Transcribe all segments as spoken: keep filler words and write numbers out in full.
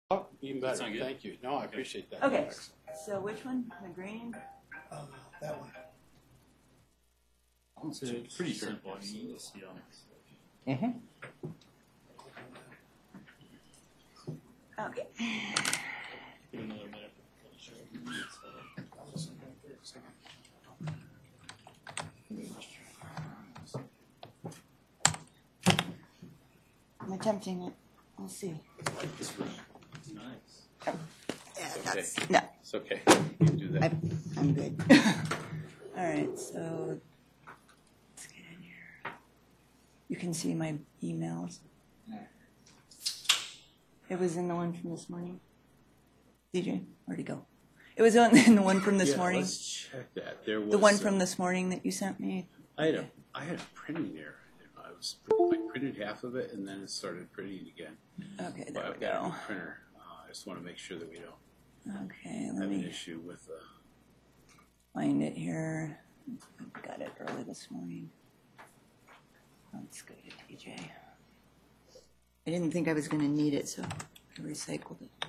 Oh, even better. Sound good? Thank you. No, I appreciate that. Okay, so which one? The green? Um, that one. So it's pretty simple. I mean, you just, you know, Mm-hmm. Okay. give it another minute for the show. I'm attempting it. We'll see. Nice. Yeah, Okay. that's, no, It's okay. You can do that. I, I'm good. All right, so let's get in here. You can see my emails. It was in the one from this morning. D J, where'd he go? It was on, in the one from this Yeah, morning. let's check that. There was The one uh, from this morning that you sent me. I had a I had a printing error. I was I printed half of it and then it started printing again. Okay, But there I've we got a go. new printer. Uh, I just want to make sure that we don't Okay, have let an me issue with uh, find it here. I got it early this morning. Let's go to D J. I didn't think I was going to need it, so I recycled it.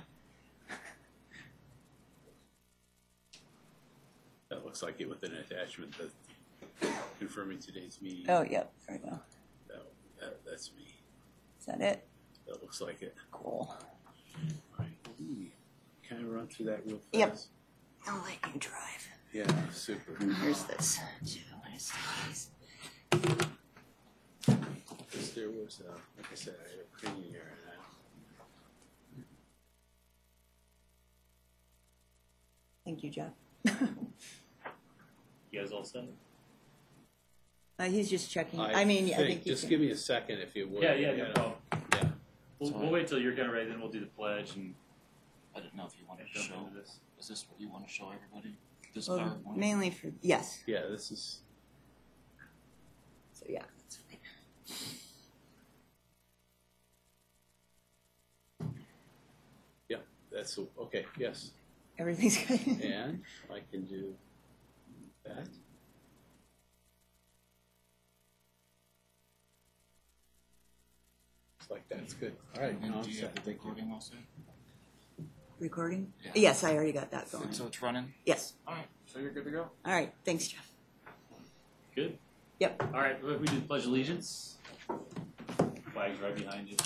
that looks like it with an attachment that confirming today's meeting. Oh, yep, there we go. That, that, that's me. Is that it? That looks like it. Cool. All right. Ooh, Can I run through that real fast? Yep. I'll let you drive. Yeah, super. Here's this. Two, where's these? Because there was, uh, like I said, I had a printing error. And I, Thank you, Jeff. You guys all set? Uh, he's just checking. I, I mean, I think, think you just can- give me a second if you would. Yeah, yeah, you no know. problem. Yeah. We'll, we'll wait till you're kind of ready, then we'll do the pledge and I didn't know if you wanted to jump show. into this. Is this what you want to show everybody? This Well, PowerPoint? mainly for, yes. Yeah, this is. So, yeah, that's fine. Yeah, that's okay. Yes, Everything's good. and I can do that. It's like that's good. All right, And now I'm do you set. have the Thank you. recording also? Recording? Yeah. Yes, I already got that going. So it's running? Yes. All right, so you're good to go? All right, thanks, Jeff. Good? Yep. All right, we do the pledge allegiance. Flag's right behind you.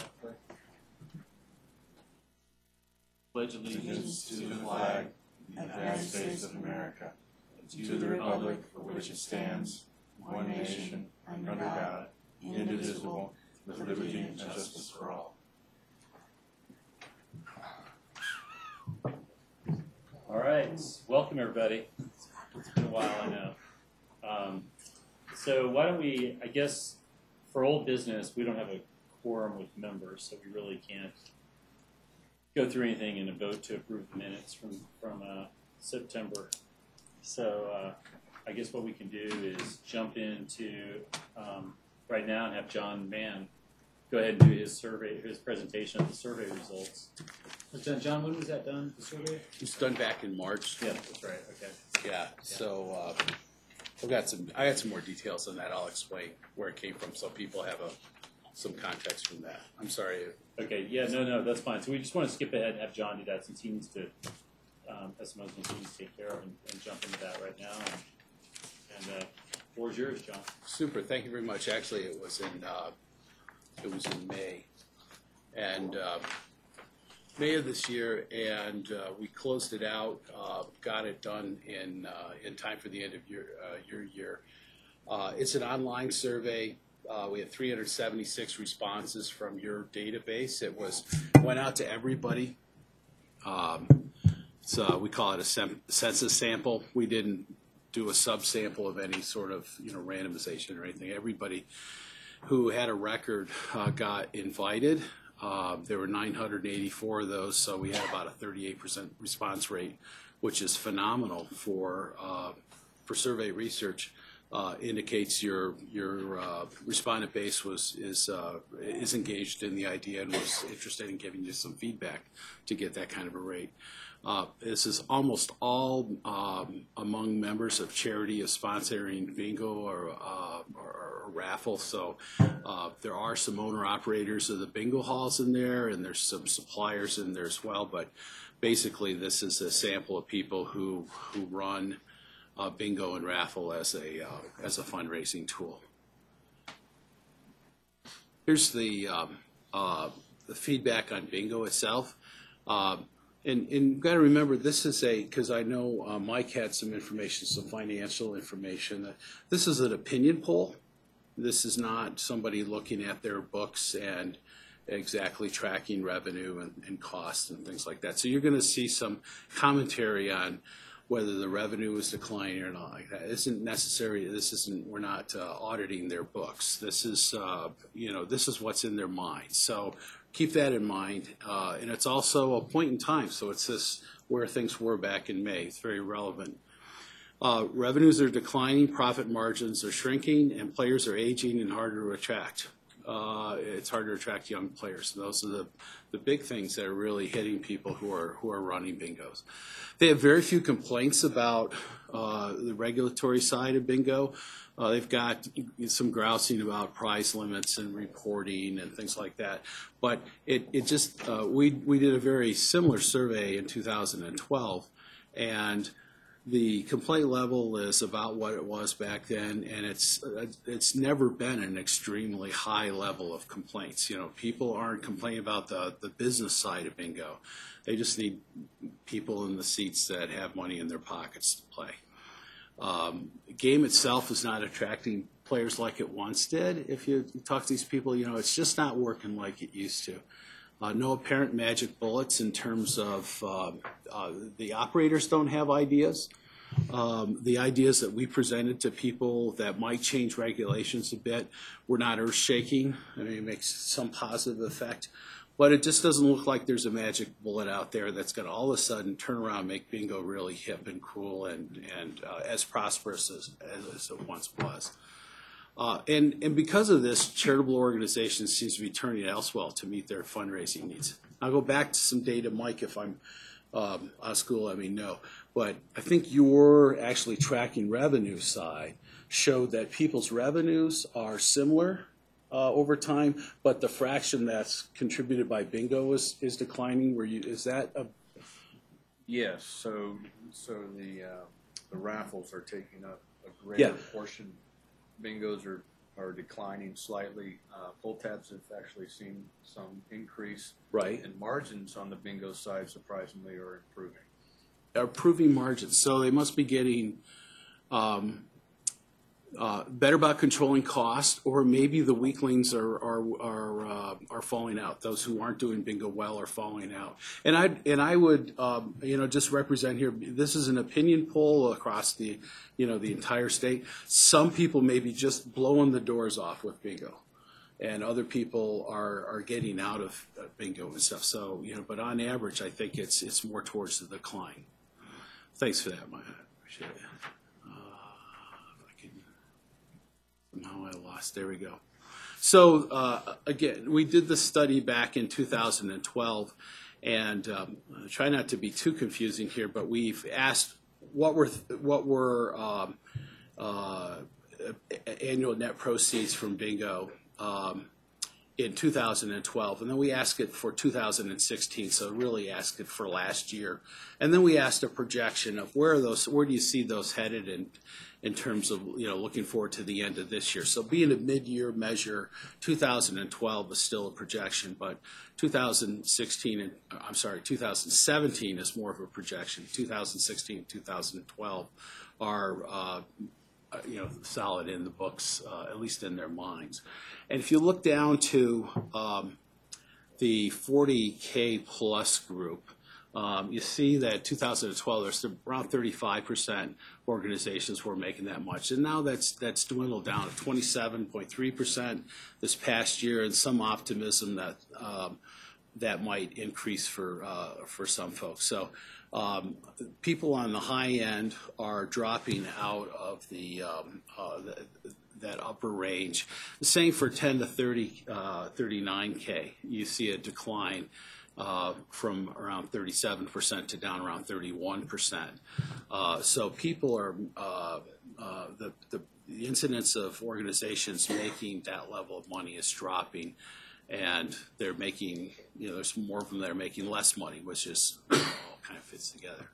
Pledge allegiance to the flag of the United States of America, and to the republic for which it stands, one nation, under God, indivisible, with liberty and justice for all. All right, welcome everybody. It's been a while, I know. Um, so why don't we, I guess, for old business, we don't have a quorum with members, so we really can't go through anything and a vote to approve the minutes from, from uh, September. So uh, I guess what we can do is jump into um, right now and have John Mann go ahead and do his survey, his presentation of the survey results. Was done, John, when was that done, the survey? It's done back in March. Yeah, that's right, okay. Yeah. So uh, I've got some. I got some more details on that. I'll explain where it came from, so people have a some context from that. I'm sorry. Okay, yeah, no, no, that's fine. So we just want to skip ahead and have John do that since he needs to, um, have some other things he needs to take care of and, and jump into that right now. And, and uh, floor is yours, John. Super. Thank you very much. Actually, it was in uh, it was in May, and uh, May of this year, and uh, we closed it out. Uh, got it done in uh, in time for the end of your uh, your year. Uh, it's an online survey. Uh, we had three hundred seventy-six responses from your database. It was went out to everybody. Um, so we call it a sem- census sample. We didn't do a subsample of any sort of you know randomization or anything. Everybody who had a record uh, got invited. Uh, there were nine hundred eighty-four of those, so we had about a thirty-eight percent response rate, which is phenomenal for uh, for survey research. uh, indicates your your uh, respondent base was is uh, is engaged in the idea and was interested in giving you some feedback to get that kind of a rate. Uh, this is almost all um, among members of charity of sponsoring bingo or, uh, or, or raffle. So uh, there are some owner operators of the bingo halls in there, and there's some suppliers in there as well. But basically, this is a sample of people who who run uh, bingo and raffle as a uh, as a fundraising tool. Here's the um, uh, the feedback on bingo itself. Um, And, and you've got to remember, this is a, because I know uh, Mike had some information, some financial information. Uh, this is an opinion poll. This is not somebody looking at their books and exactly tracking revenue and, and costs and things like that. So you're going to see some commentary on whether the revenue is declining or not like that. It isn't necessary. This isn't, we're not uh, auditing their books. This is, uh, you know, this is what's in their mind. So keep that in mind. Uh, and it's also a point in time. So it's this where things were back in May. It's very relevant. Uh, revenues are declining, profit margins are shrinking, and players are aging and harder to attract. Uh, it's harder to attract young players. And those are the, the big things that are really hitting people who are who are running bingos. They have very few complaints about uh, the regulatory side of bingo. Uh, they've got some grousing about prize limits and reporting and things like that. But it, it just, uh, we, we did a very similar survey in two thousand twelve, and the complaint level is about what it was back then, and it's uh, it's never been an extremely high level of complaints. You know, people aren't complaining about the, the business side of bingo. They just need people in the seats that have money in their pockets to play. Um, the game itself is not attracting players like it once did. If you talk to these people, you know, it's just not working like it used to. Uh, no apparent magic bullets in terms of uh, uh, the operators don't have ideas. Um, the ideas that we presented to people that might change regulations a bit were not earth-shaking. I mean, it makes some positive effect. But it just doesn't look like there's a magic bullet out there that's going to all of a sudden turn around and make bingo really hip and cool and, and uh, as prosperous as, as it once was. Uh, and, and because of this, charitable organizations seem to be turning elsewhere to meet their fundraising needs. I'll go back to some data, Mike, if I'm um, out of school, let me know. But I think your actually tracking revenue side showed that people's revenues are similar uh, over time, but the fraction that's contributed by bingo is, is declining. Were you, is that a... Yes, so so the uh, the raffles are taking up a greater Yeah. portion. Bingos are, are declining slightly. Uh, pull tabs have actually seen some increase. Right. And margins on the bingo side, surprisingly, are improving. Are improving margins, so they must be getting um, uh, better about controlling cost, or maybe the weaklings are are are, uh, are falling out. Those who aren't doing bingo well are falling out. And I and I would um, you know just represent here. This is an opinion poll across the you know the entire state. Some people may be just blowing the doors off with bingo, and other people are are getting out of bingo and stuff. So you know, but on average, I think it's it's more towards the decline. Thanks for that, Maya. Appreciate it. Uh, if I can, somehow I lost. There we go. So uh, again, we did the study back in two thousand twelve, and um, I try not to be too confusing here, but we've asked what were what were um, uh, annual net proceeds from bingo um, in two thousand twelve, and then we asked it for two thousand sixteen, so really asked it for last year, and then we asked a projection of where are those, where do you see those headed in, in terms of you know looking forward to the end of this year. So being a mid-year measure, two thousand twelve is still a projection, but two thousand sixteen and I'm sorry, two thousand seventeen is more of a projection. two thousand sixteen, two thousand twelve are uh, you know solid in the books, uh, at least in their minds. And if you look down to um, the forty K plus group, um, you see that two thousand twelve, there's around thirty-five percent organizations were making that much. And now that's that's dwindled down to twenty-seven point three percent this past year, and some optimism that um, that might increase for uh, for some folks. So um, people on the high end are dropping out of the, um, uh, the that upper range. The same for ten to thirty, uh, thirty-nine K. You see a decline uh, from around thirty-seven percent to down around thirty-one percent. Uh, so people are, uh, uh, the, the, the incidence of organizations making that level of money is dropping, and they're making, you know, there's more of them that are making less money, which is, you know, all kind of fits together.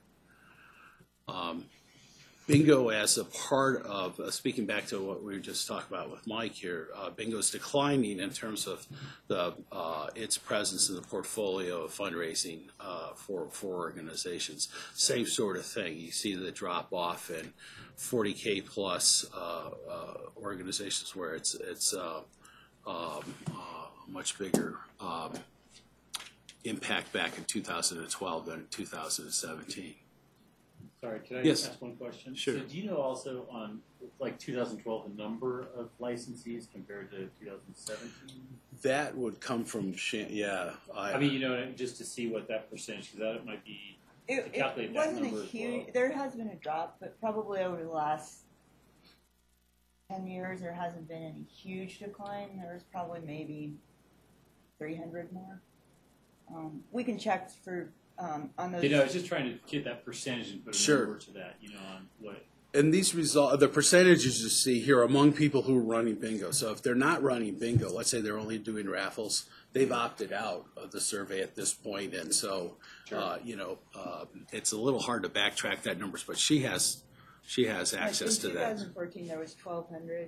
Um, Bingo as a part of, uh, speaking back to what we were just talking about with Mike here, uh, bingo is declining in terms of the uh, its presence in the portfolio of fundraising uh, for, for organizations. Same sort of thing. You see the drop off in forty K plus uh, uh, organizations where it's, it's uh, um, uh, much bigger um, impact back in two thousand twelve than in two thousand seventeen. Sorry, can I Yes. ask one question? Sure. So do you know also on, like, two thousand twelve, the number of licensees compared to two thousand seventeen? That would come from, Shan- yeah. I mean, you know, just to see what that percentage, because that might be, It, To calculate it that wasn't a number as huge, well. there has been a drop, but probably over the last ten years, there hasn't been any huge decline. There was probably maybe three hundred more. Um, we can check for, um, on those. you know, I was just trying to get that percentage and put a Sure. number to that, you know, on what. And these result, the percentages you see here are among people who are running bingo. So if they're not running bingo, let's say they're only doing raffles, they've opted out of the survey at this point, and so uh, you know uh, it's a little hard to backtrack that numbers. But she has, she has Like, access to in that. twenty fourteen, there was twelve hundred.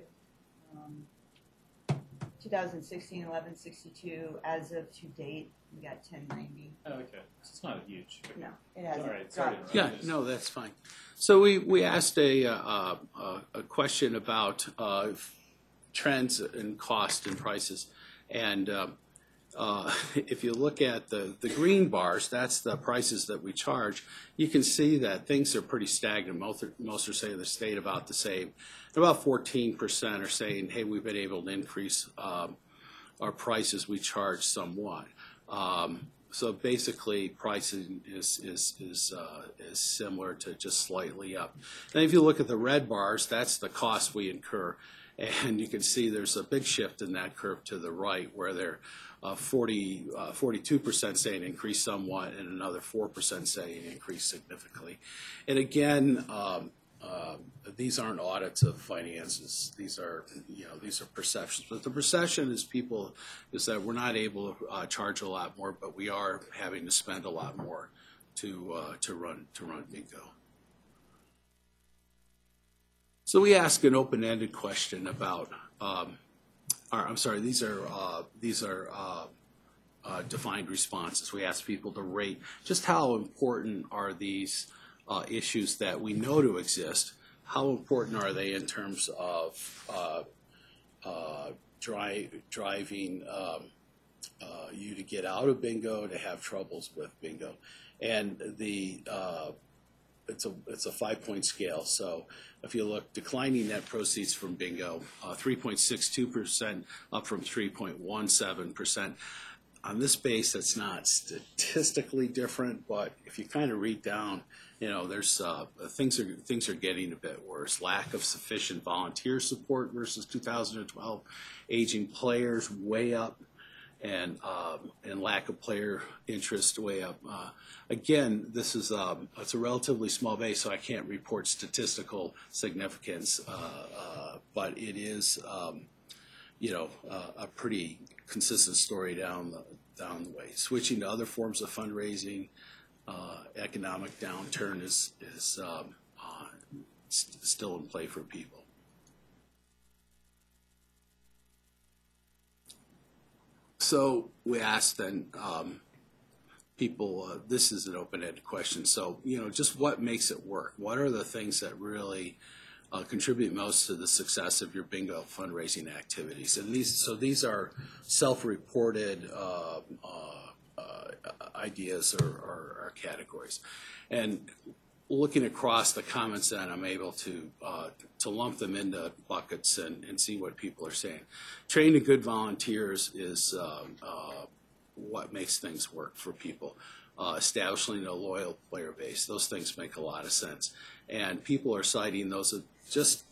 Um, twenty sixteen, eleven sixty-two. As of to date, we got ten ninety. Oh, okay. So it's not a huge. No, it hasn't All right, sorry to dropped. interrupt. Yeah, no, that's fine. So we, we asked a, uh, uh, a question about uh, trends in cost and prices. And uh, uh, if you look at the, the green bars, that's the prices that we charge. You can see that things are pretty stagnant. Most are, most are saying they stayed about the same. And about fourteen percent are saying, hey, we've been able to increase um, our prices we charge somewhat. Um, So basically, pricing is is is uh, is similar to just slightly up. And if you look at the red bars, that's the cost we incur, and you can see there's a big shift in that curve to the right, where they're uh, forty, uh, forty-two percent saying increase somewhat, and another four percent saying increase significantly. And again, um, uh, these aren't audits of finances. These are, you know, these are perceptions. But the perception is people is that we're not able to uh, charge a lot more, but we are having to spend a lot more to uh, to run to run bingo. So we ask an open-ended question about. Um, or, I'm sorry. These are uh, these are. Uh, uh, defined responses. We ask people to rate just how important are these uh, issues that we know to exist. How important are they in terms of uh, uh, dri- driving um, uh, you to get out of bingo, to have troubles with bingo, and the uh, it's a it's a five point scale. So if you look, declining net proceeds from bingo, uh, three point six two percent up from three point one seven percent. On this base, it's not statistically different, but if you kind of read down, you know, there's uh, things are things are getting a bit worse. Lack of sufficient volunteer support versus two thousand twelve, aging players way up, and um, and lack of player interest way up. Uh, again, this is um, it's a relatively small base, so I can't report statistical significance, uh, uh, but it is. Um, you know, uh, a pretty consistent story down the down the way. Switching to other forms of fundraising, uh, economic downturn is is um, uh, st- still in play for people. So we asked then um, people. Uh, this is an open-ended question. So you know, just what makes it work? What are the things that really Uh, contribute most to the success of your bingo fundraising activities? And these, so these are self-reported uh, uh, uh, ideas or, or, or categories. And looking across the comments, then I'm able to uh, to lump them into buckets and, and see what people are saying. Training good volunteers is um, uh, what makes things work for people. Uh, establishing a loyal player base, those things make a lot of sense. And people are citing those as just,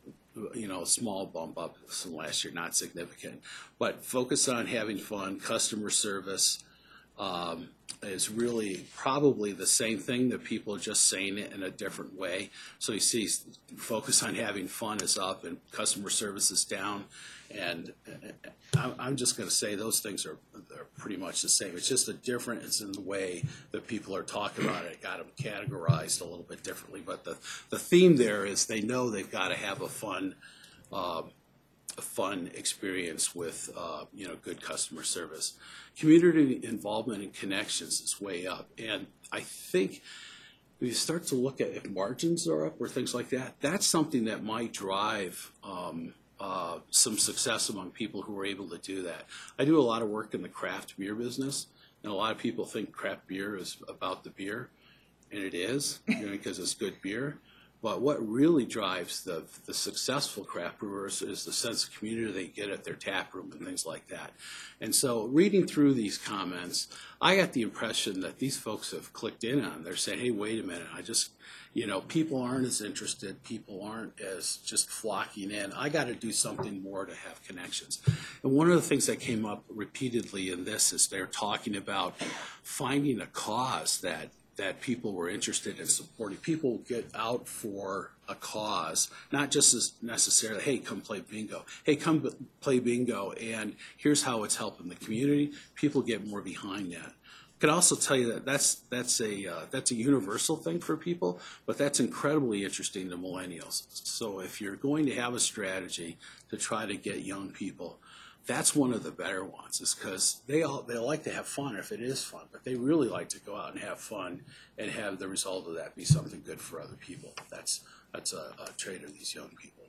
you know, a small bump up from last year, not significant. But focus on having fun, customer service, um, is really probably the same thing that people are just saying it in a different way. So you see focus on having fun is up and customer service is down. And uh, I'm just going to say those things are, are pretty much the same. It's just a difference in the way that people are talking about it. Got them categorized a little bit differently. But the, the theme there is they know they've got to have a fun uh, a fun experience with uh, you know, good customer service. Community involvement and connections is way up, and I think if you start to look at if margins are up or things like that, that's something that might drive um, uh, some success among people who are able to do that. I do a lot of work in the craft beer business, and a lot of people think craft beer is about the beer, and it is, you know, because it's good beer. But what really drives the, the successful craft brewers is the sense of community they get at their tap room and things like that. And so reading through these comments, I got the impression that these folks have clicked in on. They're saying, hey, wait a minute, I just, you know, people aren't as interested. People aren't as just flocking in. I got to do something more to have connections. And one of the things that came up repeatedly in this is they're talking about finding a cause that that people were interested in supporting. People get out for a cause, not just as necessarily, hey, come play bingo. Hey, come play bingo, and here's how it's helping the community. People get more behind that. I can also tell you that that's that's a uh, that's a universal thing for people, but that's incredibly interesting to millennials. So if you're going to have a strategy to try to get young people, that's one of the better ones, is because they all they like to have fun if it is fun, but they really like to go out and have fun and have the result of that be something good for other people. That's that's a, a trait of these young people.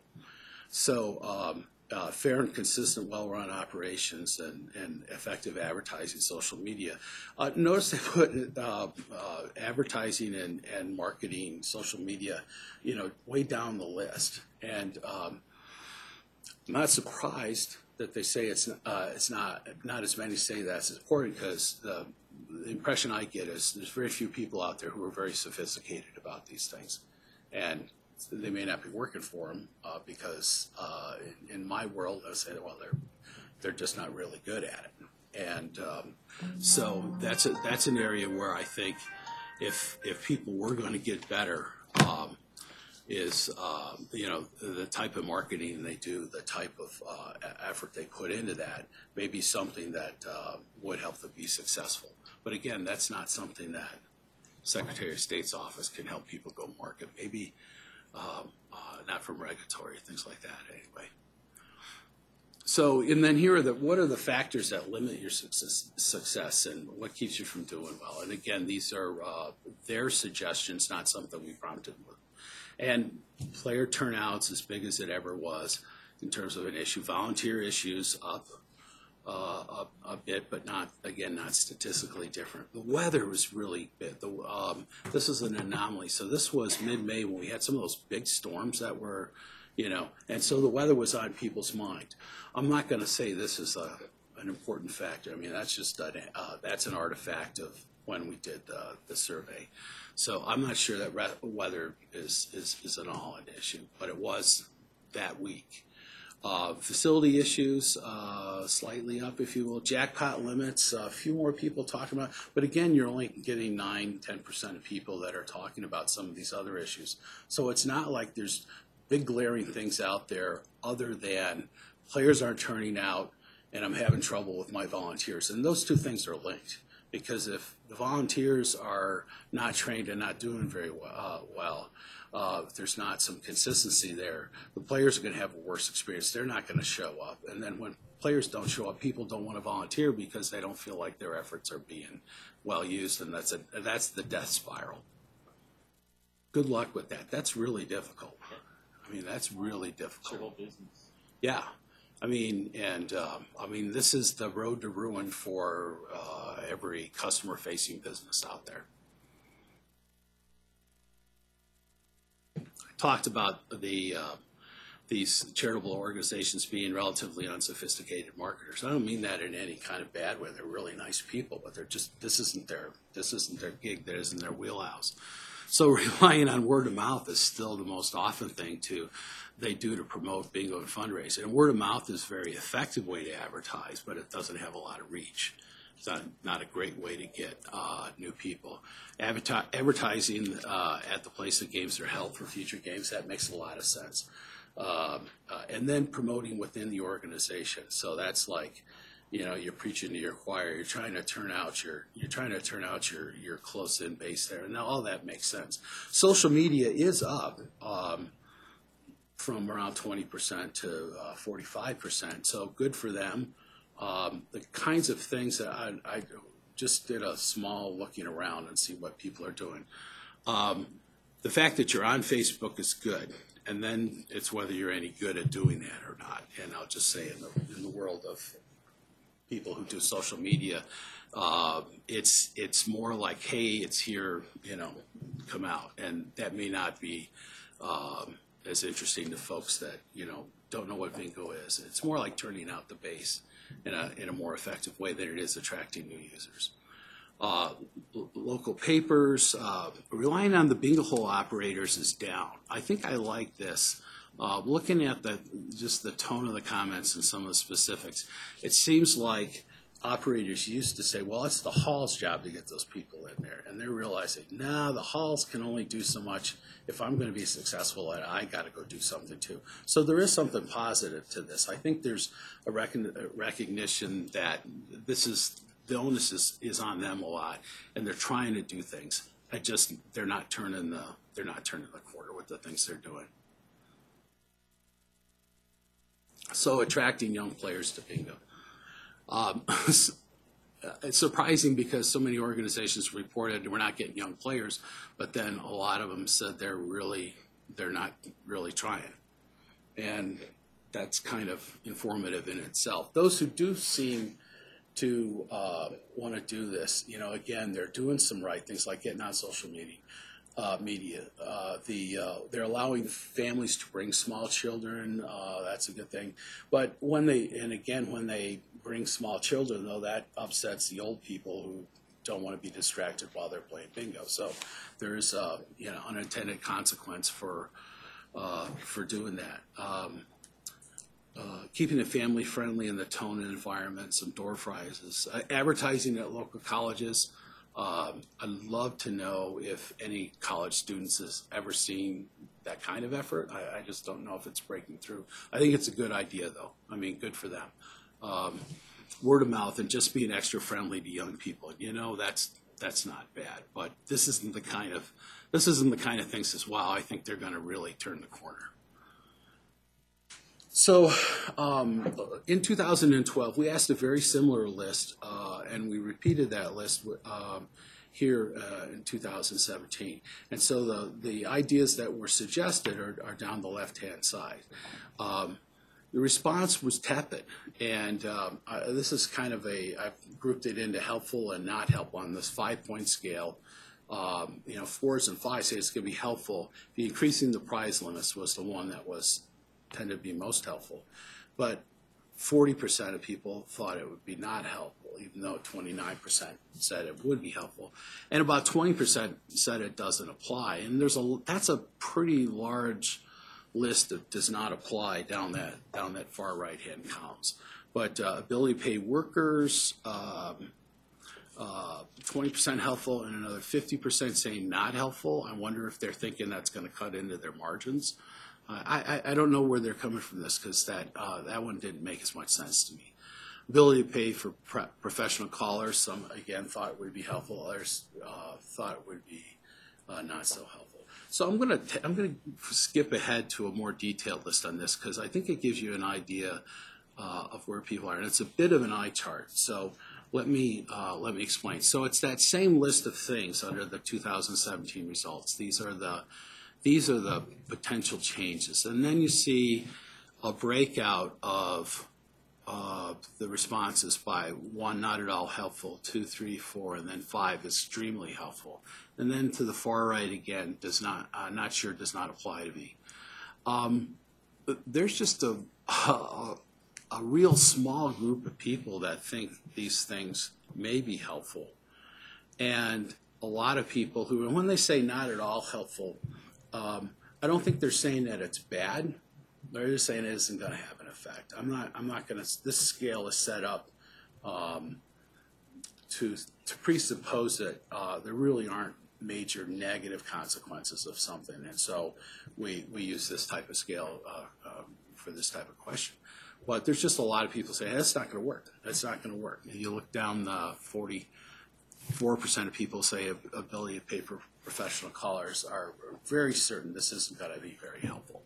So um, uh, fair and consistent, well-run operations and, and effective advertising, social media. Uh, notice they put uh, uh, advertising and, and marketing, social media, you know, way down the list. And um, I'm not surprised that they say it's uh, it's not not as many say that's important, because the, the impression I get is there's very few people out there who are very sophisticated about these things, and they may not be working for them uh, because uh, in, in my world I say, well, they're they're just not really good at it, and um, so that's a, that's an area where I think if if people were going to get better. Um, is, uh, you know, the type of marketing they do, the type of uh, effort they put into that may be something that uh, would help them be successful. But again, that's not something that Secretary of State's office can help people go market. Maybe um, uh, not from regulatory, things like that anyway. So, and then here are the, what are the factors that limit your success, success and what keeps you from doing well? And again, these are uh, their suggestions, not something we prompted with. And player turnout's as big as it ever was in terms of an issue. Volunteer issues up, uh, up a bit, but not, again, not statistically different. The weather was really big. The, um, this is an anomaly. So this was mid-May when we had some of those big storms that were, you know, and so the weather was on people's mind. I'm not going to say this is a, an important factor. I mean, that's just a, uh, that's an artifact of when we did uh, the survey. So I'm not sure that re- weather is, is, is an all an issue, but it was that week. Uh, facility issues, uh, slightly up, if you will. Jackpot limits, a few more people talking about, but again, you're only getting nine, ten percent of people that are talking about some of these other issues. So it's not like there's big glaring things out there other than players aren't turning out and I'm having trouble with my volunteers. And those two things are linked. Because if the volunteers are not trained and not doing very well, uh, well uh, if there's not some consistency there, the players are going to have a worse experience. They're not going to show up. And then when players don't show up, people don't want to volunteer because they don't feel like their efforts are being well used, and that's a that's the death spiral. Good luck with that. That's really difficult. I mean, that's really difficult. Civil business. Yeah. I mean, and um, I mean, this is the road to ruin for uh, every customer-facing business out there. I talked about the uh, these charitable organizations being relatively unsophisticated marketers. I don't mean that in any kind of bad way. They're really nice people, but they're just, this isn't their, this isn't their gig. That isn't their wheelhouse. So relying on word of mouth is still the most often thing to they do to promote bingo and fundraising. And word of mouth is a very effective way to advertise, but it doesn't have a lot of reach. It's not, not a great way to get uh, new people. Adverti- advertising uh, at the place that games are held for future games, that makes a lot of sense. Um, uh, and then promoting within the organization. So that's like, you know, you're preaching to your choir. You're trying to turn out your, you're trying to turn out your, your close-in base there. And now all that makes sense. Social media is up um, from around twenty percent to uh, forty-five percent. So good for them. Um, the kinds of things that I, I just did a small looking around and see what people are doing. Um, the fact that you're on Facebook is good. And then it's whether you're any good at doing that or not. And I'll just say in the, in the world of people who do social media, uh, it's it's more like, hey, it's here, you know, come out. And that may not be um, as interesting to folks that, you know, don't know what bingo is. It's more like turning out the base in a, in a more effective way than it is attracting new users. Uh, l- local papers, uh, relying on the bingo hole operators is down. I think I like this. Uh, looking at the just the tone of the comments and some of the specifics, it seems like operators used to say, well, it's the hall's job to get those people in there. And they're realizing, nah, the halls can only do so much. If I'm going to be successful at it, I got to go do something too. So there is something positive to this. I think there's a, recon- a recognition that this is, the onus is, is on them a lot, and they're trying to do things. I just, they're not turning the, they're not turning the corner with the things they're doing. So attracting young players to bingo. Um, it's surprising because so many organizations reported we're not getting young players, but then a lot of them said they're really, they're not really trying. And that's kind of informative in itself. Those who do seem to uh, want to do this, you know, again, they're doing some right things like getting on social media. Uh, media. Uh, the uh, they're allowing families to bring small children. Uh, that's a good thing. But when they, and again, when they bring small children, though, that upsets the old people who don't want to be distracted while they're playing bingo. So there's uh, you know unintended consequence for uh, for doing that. Um, uh, keeping it family friendly in the tone and environment. Some door prizes. Uh, advertising at local colleges. Um, I'd love to know if any college students has ever seen that kind of effort. I, I just don't know if it's breaking through. I think it's a good idea, though. I mean, good for them. Um, word of mouth and just being extra friendly to young people. You know, that's that's not bad. But this isn't the kind of this isn't the kind of things as well. I think they're going to really turn the corner. So um, in two thousand twelve, we asked a very similar list, uh, and we repeated that list um, here uh, in two thousand seventeen. And so the, the ideas that were suggested are, are down the left-hand side. Um, the response was tepid, and um, I, this is kind of a, I've grouped it into helpful and not helpful on this five-point scale. Um, you know, fours and fives say it's going to be helpful. The increasing the prize limits was the one that was tended to be most helpful, but forty percent of people thought it would be not helpful, even though twenty-nine percent said it would be helpful, and about twenty percent said it doesn't apply. And there's a that's a pretty large list that does not apply down that down that far right hand columns. But uh, ability to pay workers, um, uh, twenty percent helpful, and another fifty percent saying not helpful. I wonder if they're thinking that's going to cut into their margins. I, I, I don't know where they're coming from this because that uh, that one didn't make as much sense to me. Ability to pay for pre- professional callers, some again thought it would be helpful, others uh, thought it would be uh, not so helpful. So I'm gonna t- I'm gonna skip ahead to a more detailed list on this because I think it gives you an idea uh, of where people are, and it's a bit of an eye chart. So let me uh, let me explain. So it's that same list of things under the two thousand seventeen results. These are the These are the potential changes. And then you see a breakout of uh, the responses by one, not at all helpful, two, three, four, and then five, extremely helpful. And then to the far right again, does not, uh, not sure, does not apply to me. Um, there's just a, a, a real small group of people that think these things may be helpful. And a lot of people who, and when they say not at all helpful, um, I don't think they're saying that it's bad. They're just saying it isn't going to have an effect. I'm not, I'm not going to, this scale is set up um, to, to presuppose that uh, there really aren't major negative consequences of something. And so we, we use this type of scale uh, uh, for this type of question. But there's just a lot of people saying, that's not going to work. That's not going to work. And you look down the forty-four percent of people say ability to pay for professional callers are very certain this isn't going to be very helpful.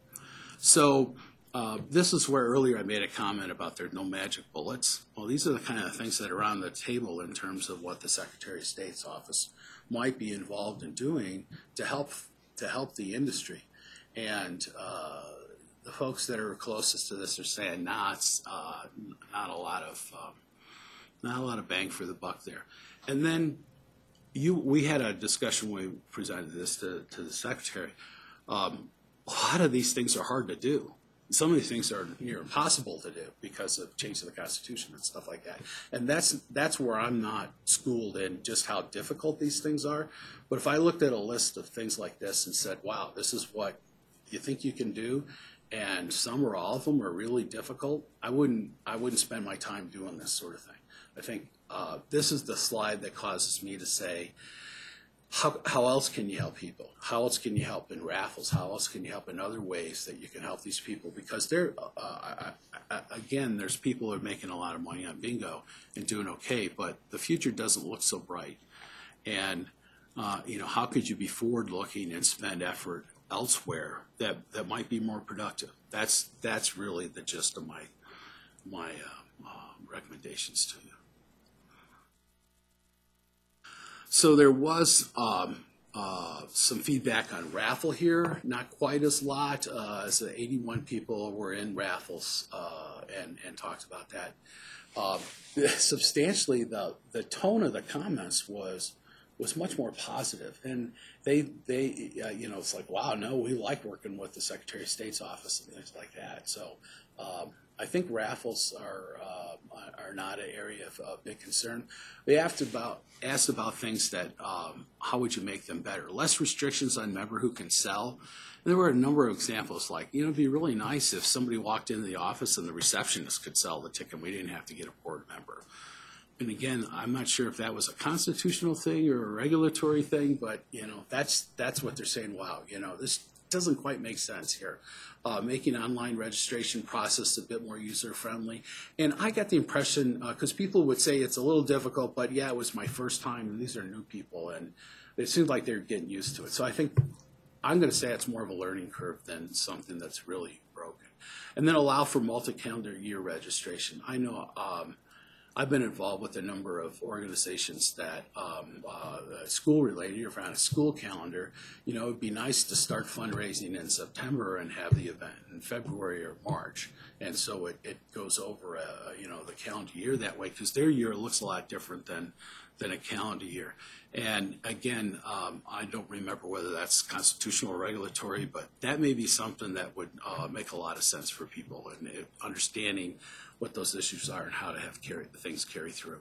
So uh, this is where earlier I made a comment about there are no magic bullets. Well, these are the kind of things that are on the table in terms of what the Secretary of State's office might be involved in doing to help to help the industry. And uh, the folks that are closest to this are saying, nah, it's uh, not a lot of um, not a lot of bang for the buck there. And then you, we had a discussion when we presented this to, to the Secretary. Um, a lot of these things are hard to do. Some of these things are near impossible to do because of changing the Constitution and stuff like that. And that's that's where I'm not schooled in just how difficult these things are. But if I looked at a list of things like this and said, wow, this is what you think you can do, and some or all of them are really difficult, I wouldn't I wouldn't spend my time doing this sort of thing. I think uh, this is the slide that causes me to say, How, how else can you help people? How else can you help in raffles? How else can you help in other ways that you can help these people? Because they're, uh, I, I, again, there's people who are making a lot of money on bingo and doing okay, but the future doesn't look so bright. And, uh, you know, how could you be forward-looking and spend effort elsewhere that, that might be more productive? That's, that's really the gist of my, my uh, uh, recommendations to you. So there was um, uh, some feedback on raffle here, not quite as lot, uh, as the eighty-one people were in raffles uh, and, and talked about that. Uh, substantially, the, the tone of the comments was was much more positive. And they, they uh, you know, it's like, wow, no, we like working with the Secretary of State's office and things like that. So um, I think raffles are uh, are not an area of uh, big concern. They asked about asked about things that um, how would you make them better? Less restrictions on member who can sell. And there were a number of examples like, you know, it'd be really nice if somebody walked into the office and the receptionist could sell the ticket. We didn't have to get a board member. And again, I'm not sure if that was a constitutional thing or a regulatory thing, but you know, that's that's what they're saying. Wow, you know, this doesn't quite make sense here. Uh, making online registration process a bit more user-friendly. And I got the impression, because uh, people would say it's a little difficult, but yeah, it was my first time, and these are new people, and it seemed like they're getting used to it. So I think I'm going to say it's more of a learning curve than something that's really broken. And then allow for multi-calendar year registration. I know um, I've been involved with a number of organizations that um, uh, school related, if you're on a school calendar, you know, it'd be nice to start fundraising in September and have the event in February or March. And so it, it goes over, a, you know, the calendar year that way, because their year looks a lot different than, than a calendar year. And again, um, I don't remember whether that's constitutional or regulatory, but that may be something that would uh, make a lot of sense for people, and it, understanding what those issues are and how to have carry, the things carry through.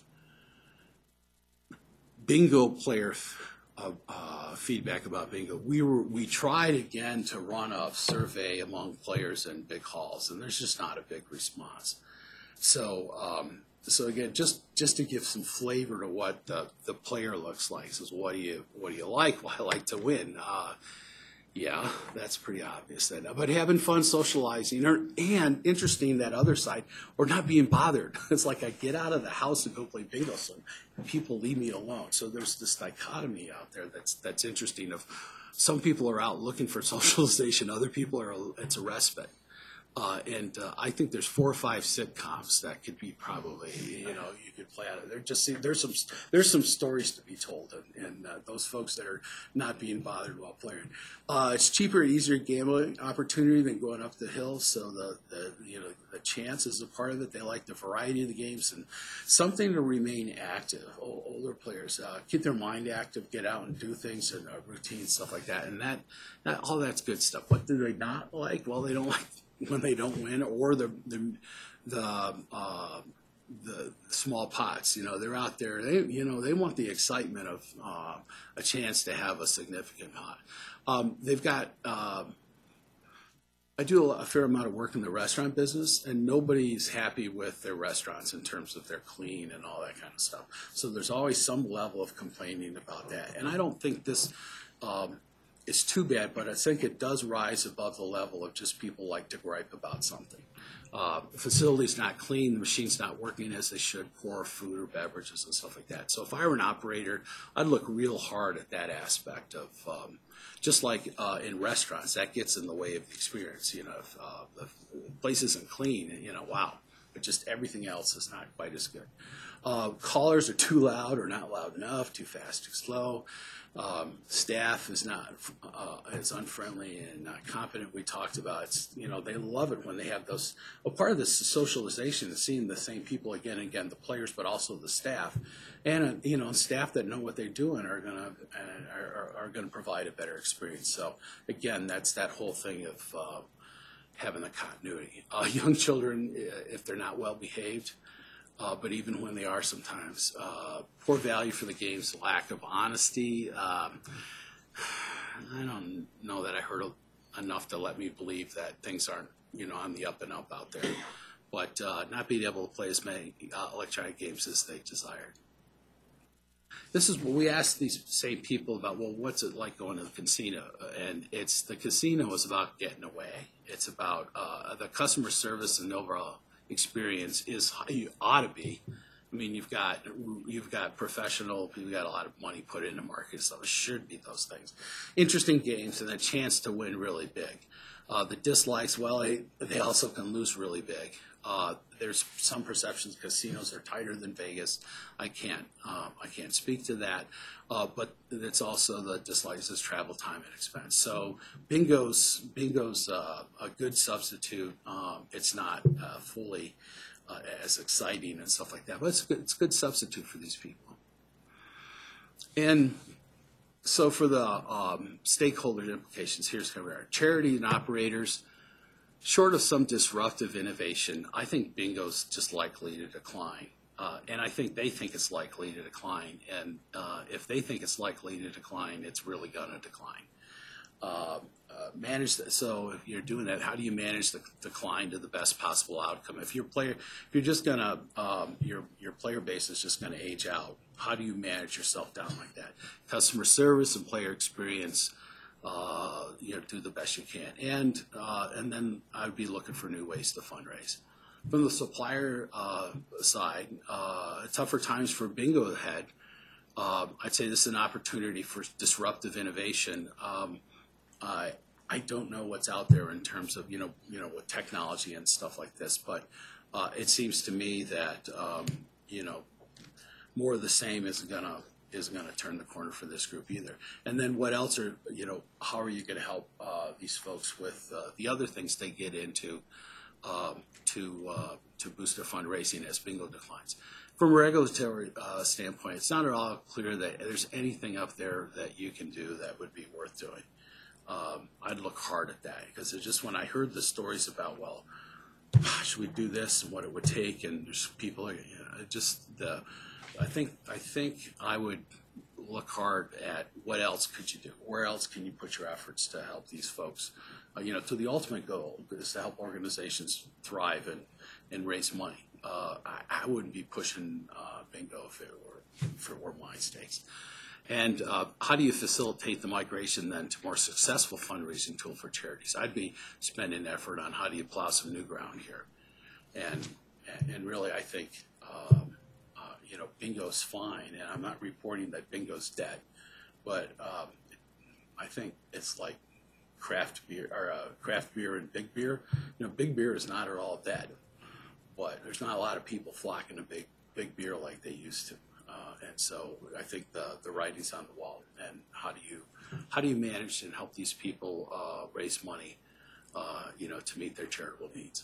Bingo player uh, uh, feedback about bingo. We were we tried again to run a survey among players in big halls, and there's just not a big response. So um, so again, just just to give some flavor to what the the player looks like. Says, what do you what do you like? Well, I like to win. Uh, Yeah, that's pretty obvious then. But having fun socializing, or, and interesting, that other side, or not being bothered. It's like I get out of the house and go play bingo, so people leave me alone. So there's this dichotomy out there that's that's interesting. Of some people are out looking for socialization, other people are it's a respite. Uh, and uh, I think there's four or five sitcoms that could be probably, you know, you could play out of there. Just see, there's some there's some stories to be told, and, and uh, those folks that are not being bothered while playing. Uh, it's cheaper and easier gambling opportunity than going up the hill, so the, the you know the chance is a part of it. They like the variety of the games and something to remain active. O- older players uh, keep their mind active, get out and do things and uh, routine stuff like that, and that, that all that's good stuff. What do they not like? Well, they don't like when they don't win, or the the the uh, the small pots. You know, they're out there. They you know they want the excitement of uh, a chance to have a significant pot. Um, they've got. Uh, I do a fair amount of work in the restaurant business, and nobody's happy with their restaurants in terms of they're clean and all that kind of stuff. So there's always some level of complaining about that. And I don't think this um, is too bad, but I think it does rise above the level of just people like to gripe about something. Uh, the facility's not clean, the machine's not working as they should, pour food or beverages and stuff like that. So if I were an operator, I'd look real hard at that aspect of um, just like uh, in restaurants, that gets in the way of the experience. You know, if uh, the place isn't clean, you know, wow. But just everything else is not quite as good. Uh, callers are too loud or not loud enough, too fast, too slow. Um, staff is not uh, is unfriendly and not competent. We talked about it's, you know, they love it when they have those. Well, part of this socialization is seeing the same people again and again, the players, but also the staff, and uh, you know, staff that know what they're doing are gonna uh, are, are gonna provide a better experience. So again, that's that whole thing of uh, having the continuity. Uh, young children, if they're not well behaved. Uh, but even when they are sometimes, uh, poor value for the games, lack of honesty. Um, I don't know that I heard enough to let me believe that things aren't, you know, on the up and up out there. But uh, not being able to play as many uh, electronic games as they desired. This is what we asked these same people about, well, what's it like going to the casino? And it's the casino is about getting away. It's about uh, the customer service and overall experience is how you ought to be. I mean, you've got you've got professional, you've got a lot of money put into market, so it should be those things. Interesting games and a chance to win really big. Uh, the dislikes, well, they, they also can lose really big. Uh, there's some perceptions casinos are tighter than Vegas. I can't um, I can't speak to that, uh, but it's also the dislikes is travel time and expense. So bingo's bingo's uh, a good substitute. Um, it's not uh, fully uh, as exciting and stuff like that, but it's a good, it's a good substitute for these people. And so for the um, stakeholder implications, here's how we are. Charity and operators. Short of some disruptive innovation, I think bingo's just likely to decline. Uh, and I think they think it's likely to decline. And uh, if they think it's likely to decline, it's really going to decline. Uh, uh, manage that. So if you're doing that, how do you manage the decline to the best possible outcome? If your player, if you're just going to, um, your your player base is just going to age out, how do you manage yourself down like that? Customer service and player experience. Uh, you know, do the best you can, and uh, and then I would be looking for new ways to fundraise. From the supplier uh, side, uh, tougher times for bingo ahead. Uh, I'd say this is an opportunity for disruptive innovation. Um, I I don't know what's out there in terms of you know you know with technology and stuff like this, but uh, it seems to me that um, you know more of the same isn't gonna. isn't going to turn the corner for this group either. And then what else are, you know, how are you going to help uh, these folks with uh, the other things they get into um, to uh, to boost their fundraising as bingo declines? From a regulatory uh, standpoint, it's not at all clear that there's anything up there that you can do that would be worth doing. Um, I'd look hard at that because it's just when I heard the stories about, well, should we do this and what it would take, and there's people, you know, just the I think I think I would look hard at what else could you do? Where else can you put your efforts to help these folks? Uh, you know, to the ultimate goal is to help organizations thrive and, and raise money. Uh, I, I wouldn't be pushing uh, bingo if it were if it were my stakes. And uh, how do you facilitate the migration then to more successful fundraising tool for charities? I'd be spending effort on how do you plow some new ground here, and and really I think. Um, You know, bingo's fine, and I'm not reporting that bingo's dead, but um, I think it's like craft beer or uh, craft beer and big beer. You know, big beer is not at all dead, but there's not a lot of people flocking to big big beer like they used to, uh, and so I think the the writing's on the wall. And how do you how do you manage and help these people uh, raise money, uh, you know, to meet their charitable needs?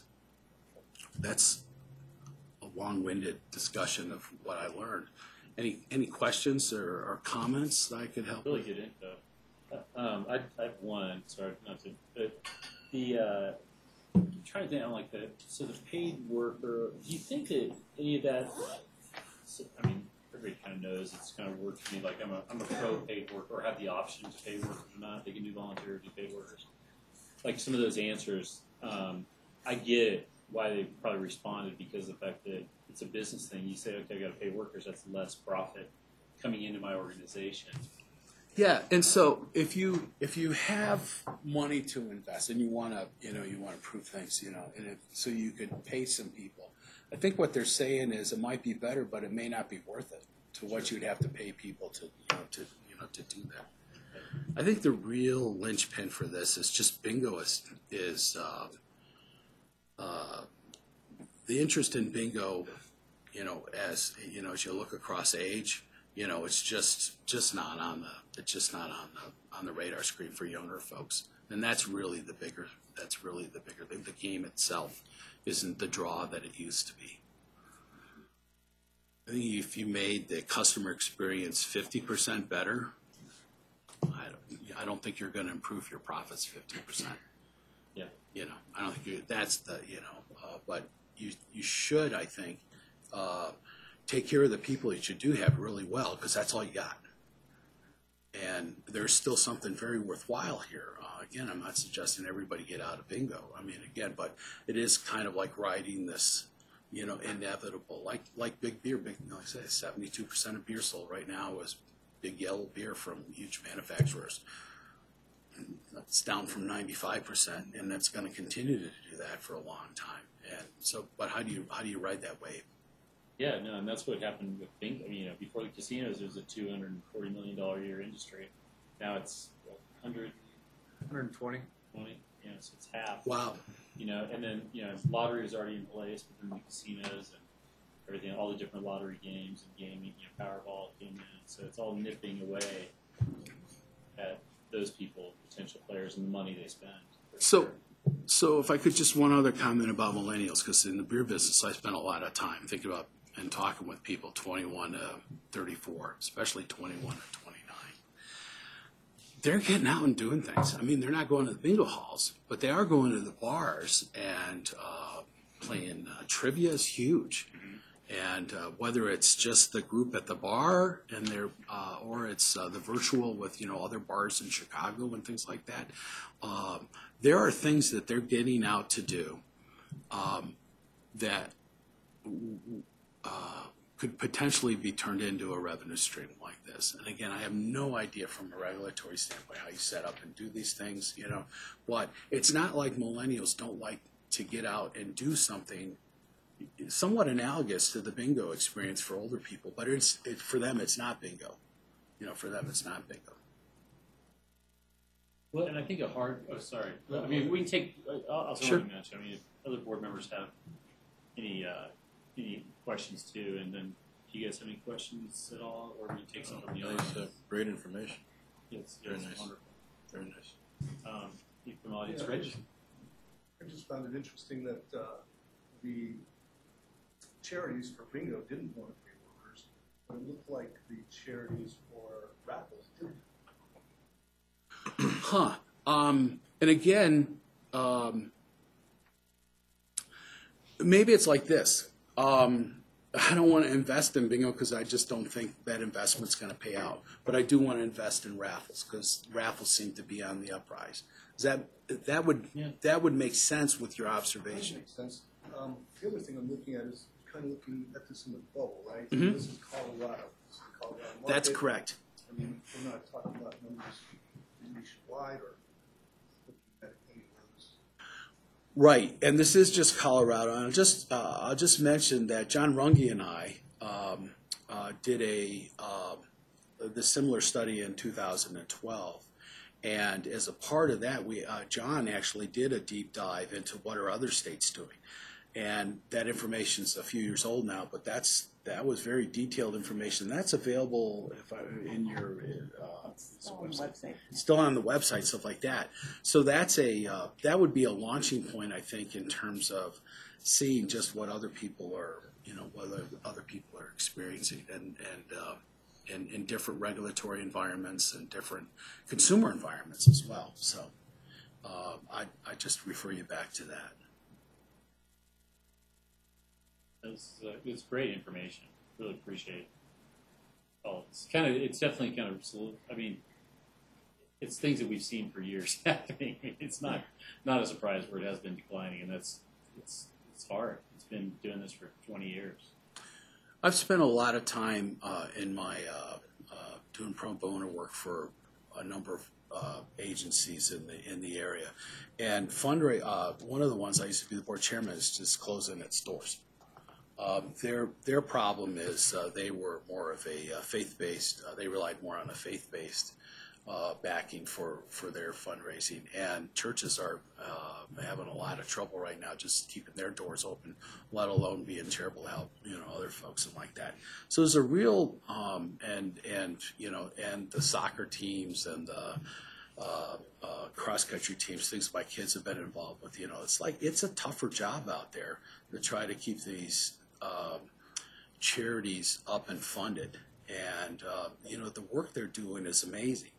That's long-winded discussion of what I learned. Any any questions or, or comments that I could help Really with? good info. Uh, Um, I, I have one. Sorry, not to. But the uh, I'm trying to think on like the so the paid worker. Do you think that any of that? So, I mean, everybody kind of knows it's kind of worked for me. Like I'm a I'm a pro paid worker, or have the option to pay workers or not. They can do volunteer or do paid workers. Like some of those answers, um, I get why they probably responded because of the fact that it's a business thing. You say, okay, I got to pay workers. That's less profit coming into my organization. Yeah, and so if you if you have money to invest and you want to you know you want to prove things you know and if, so you could pay some people, I think what they're saying is it might be better, but it may not be worth it to what you'd have to pay people to you know to you know to do that. I think the real linchpin for this is just bingo is is uh, uh, the interest in bingo, you know as you know as you look across age. You know, it's just just not on the it's just not on the on the radar screen for younger folks, and that's really the bigger that's really the bigger thing. The game itself isn't the draw that it used to be. I think if you made the customer experience fifty percent better, I don't, I don't think you're going to improve your profits fifty percent. Yeah, you know, I don't think you, that's the you know, uh, but you you should I think. Uh, take care of the people that you do have really well, because that's all you got. And there's still something very worthwhile here. Uh, again, I'm not suggesting everybody get out of bingo. I mean, again, but it is kind of like riding this, you know, inevitable, like like big beer. Big, you know, like I say, seventy-two percent of beer sold right now is big yellow beer from huge manufacturers. It's down from ninety-five percent, and that's going to continue to do that for a long time. And so, but how do you how do you ride that wave? yeah, no, and that's what happened with bingo. I mean, you know, before the casinos, it was a two hundred and forty million dollar a year industry. Now it's what, one hundred, one hundred twenty. twenty. You know, so it's half. Wow. You know, and then you know, lottery is already in place within the casinos and everything, all the different lottery games and gaming. You know, Powerball came in, so it's all nipping away at those people, potential players, and the money they spend. So, so if I could just one other comment about millennials, because in the beer business, I spent a lot of time thinking about and talking with people twenty-one to thirty-four, especially twenty-one to twenty-nine. They're getting out and doing things. I mean, they're not going to the bingo halls, but they are going to the bars and uh, playing uh, trivia is huge. And uh, whether it's just the group at the bar and they're, uh, or it's uh, the virtual with, you know, other bars in Chicago and things like that, um, there are things that they're getting out to do um, that uh, could potentially be turned into a revenue stream like this. And again, I have no idea from a regulatory standpoint how you set up and do these things, you know, but it's not like millennials don't like to get out and do something somewhat analogous to the bingo experience for older people, but it's it, for them it's not bingo. You know, for them it's not bingo. Well, and I think a hard. Oh, sorry. I mean, we can take. I'll, I'll Sure. mention. I mean, if other board members have any uh, any questions too, and then do you guys have any questions at all, or we take some from the others? So, Great information. yes, Very yes, nice. wonderful. Very nice. Um, you from the audience, Yeah, I Rich? just- I just found it interesting that uh, the charities for bingo didn't want to pay workers, but it looked like the charities for raffles did. Huh. Um, and again, um, maybe it's like this. Um, I don't want to invest in bingo because I just don't think that investment's going to pay out. But I do want to invest in raffles because raffles seem to be on the uprise. Is that that would Yeah. that would make sense with your That observation? makes sense. Um, the other thing I'm looking at is kind of looking at this in the bubble, right? Mhm. This is Colorado. This is the Colorado market. That's correct. I mean, we're not talking about numbers nationwide or looking at any of those. Right, and this is just Colorado. And I'll just uh, I'll just mention that John Runge and I um, uh, did a uh, the similar study in two thousand twelve, and as a part of that, we uh, John actually did a deep dive into what are other states doing, and that information's a few years old now, but that's that was very detailed information. That's available if I, in your uh, Still on the website. still on the website, stuff like that. So that's a uh, that would be a launching point, I think, in terms of seeing just what other people are, you know, what other, other people are experiencing, and and uh, in, in different regulatory environments and different consumer environments as well. So uh, I I just refer you back to that. It's uh, it's great information. Really appreciate it. Oh, it's kind of it's definitely kind of salute. I mean, it's things that we've seen for years happening. It's not not a surprise where it has been declining, and that's it's it's hard. It's been doing this for twenty years. I've spent a lot of time uh, in my uh, uh, doing pro bono work for a number of uh, agencies in the in the area, and fundraise. Uh, one of the ones I used to be the board chairman is just closing its doors. Um, their their problem is uh, they were more of a uh, faith-based. Uh, they relied more on a faith-based uh, backing for, for their fundraising, and churches are uh, having a lot of trouble right now just keeping their doors open, let alone being charitable help, you know, other folks and like that. So there's a real um, and and you know and the soccer teams and the uh, uh, cross-country teams, things my kids have been involved with. You know, it's like it's a tougher job out there to try to keep these Um, charities up and funded, and uh, you know the work they're doing is amazing,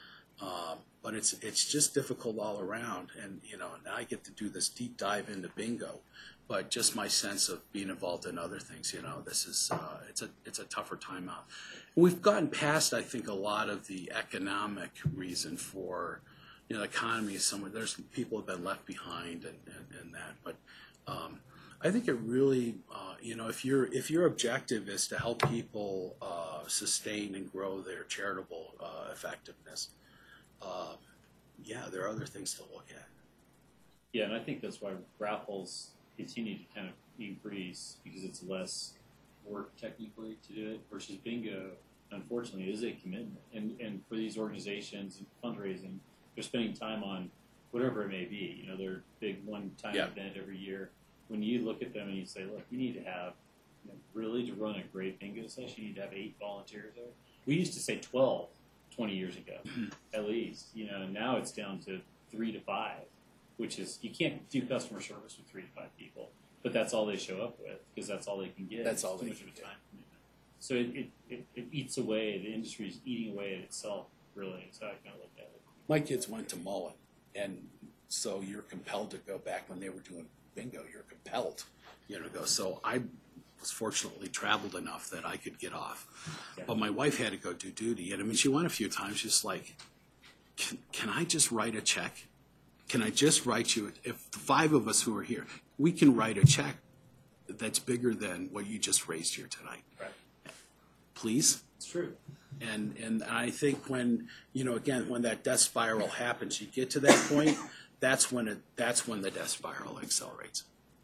um, but it's it's just difficult all around. And you know, now I get to do this deep dive into bingo, but just my sense of being involved in other things, you know, this is uh, it's a it's a tougher time out. We've gotten past, I think, a lot of the economic reason for, you know, the economy is somewhere. There's people have been left behind and and, and that, but. Um, I think it really, uh, you know, if your if your objective is to help people uh, sustain and grow their charitable uh, effectiveness, uh, yeah, there are other things to look at. Yeah, and I think that's why raffles continue to kind of increase because it's less work technically to do it versus bingo. Unfortunately, is a commitment, and and for these organizations and fundraising, they're spending time on whatever it may be. You know, their big one-time Yeah. event every year. When you look at them and you say, look, you need to have, you know, really to run a great bingo session, you need to have eight volunteers there. We used to say twelve twenty years ago, at least. You know, now it's down to three to five, which is, you can't do customer service with three to five people, but that's all they show up with because that's all they can get. That's all It's too they much can of a get. time commitment. So it, it, it, it eats away, the industry is eating away at itself, really. That's how I kind of look at it. My kids went to Mullen, and so you're compelled to go back when they were doing bingo. You're compelled, you know, to go. So I was fortunately traveled enough that I could get off. Yeah. But my wife had to go do duty, and I mean, she went a few times. Just like, can, can I just write a check? Can I just write you? If the five of us who are here, we can write a check that's bigger than what you just raised here tonight. Right. Please. It's true. And and I think when, you know, again, when that death spiral happens, you get to that point. That's when it. That's when the death spiral accelerates.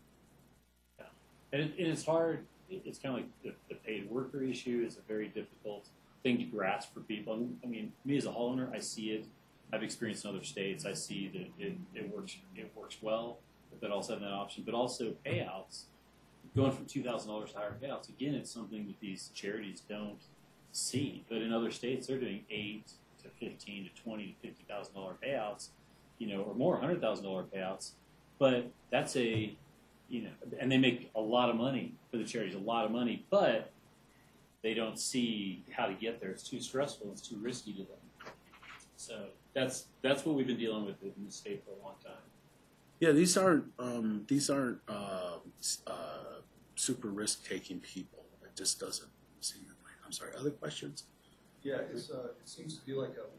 Yeah. And, it, and it's hard. It, it's kind of like the, the paid worker issue is a very difficult thing to grasp for people. I mean, me as a hall owner, I see it. I've experienced in other states. I see that it, it works. It works well. But also having that option, but also payouts. Going from two thousand dollars to higher payouts. Again, it's something that these charities don't see. But in other states, they're doing eight to fifteen to twenty to fifty thousand dollar payouts. You know, or more, hundred thousand dollar payouts, but that's a, you know, and they make a lot of money for the charities, a lot of money, but they don't see how to get there. It's too stressful. It's too risky to them. So that's that's what we've been dealing with in the state for a long time. Yeah, these aren't um, these aren't uh, uh, super risk taking people. It just doesn't seem that way. I'm sorry. Other questions? Yeah, it's, uh, it seems to be like a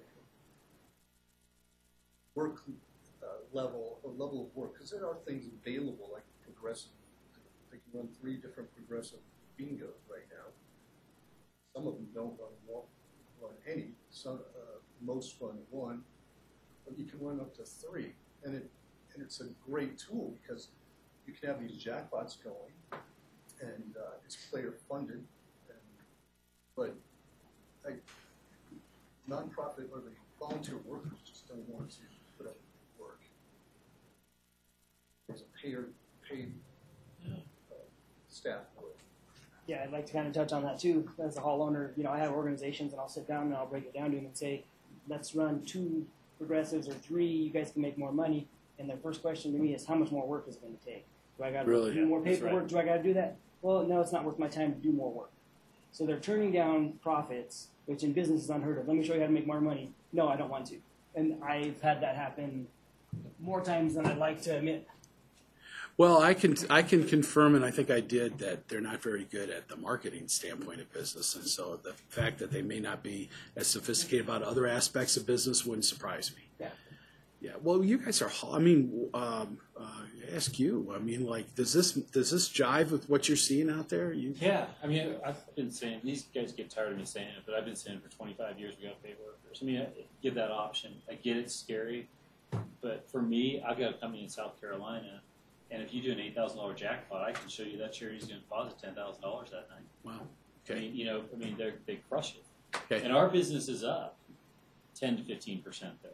work uh, level, a level of work, because there are things available like progressive. They can run three different progressive bingos right now. Some of them don't run one, run any. Some, uh, most run one, but you can run up to three, and it and it's a great tool because you can have these jackpots going, and uh, it's player funded, and, but I, nonprofit or the volunteer workers just don't want to put up work. There's a payer, paid uh, staff work. Yeah, I'd like to kind of touch on that too. As a hall owner, you know, I have organizations and I'll sit down and I'll break it down to them and say, let's run two progressives or three, you guys can make more money. And their first question to me is, how much more work is it going to take? Do I got to Really? do Yeah, more that's paperwork? right. Do I got to do that? Well, no, it's not worth my time to do more work. So they're turning down profits, which in business is unheard of. Let me show you how to make more money. No, I don't want to. And I've had that happen more times than I'd like to admit. Well, I can, I can confirm, and I think I did, that they're not very good at the marketing standpoint of business. And so the fact that they may not be as sophisticated about other aspects of business wouldn't surprise me. Yeah. Yeah, well, you guys are, I mean, um, uh, ask you, I mean, like, does this, does this jive with what you're seeing out there? You, Yeah, I mean, I've been saying, these guys get tired of me saying it, but I've been saying for twenty-five years we got to pay workers. I mean, I give that option. I get it's scary, but for me, I've got a company in South Carolina, and if you do an eight thousand dollars jackpot, I can show you that charity's going to deposit ten thousand dollars that night. wow, I okay, mean, you know, I mean, they they crush it. okay, And our business is up ten to fifteen percent there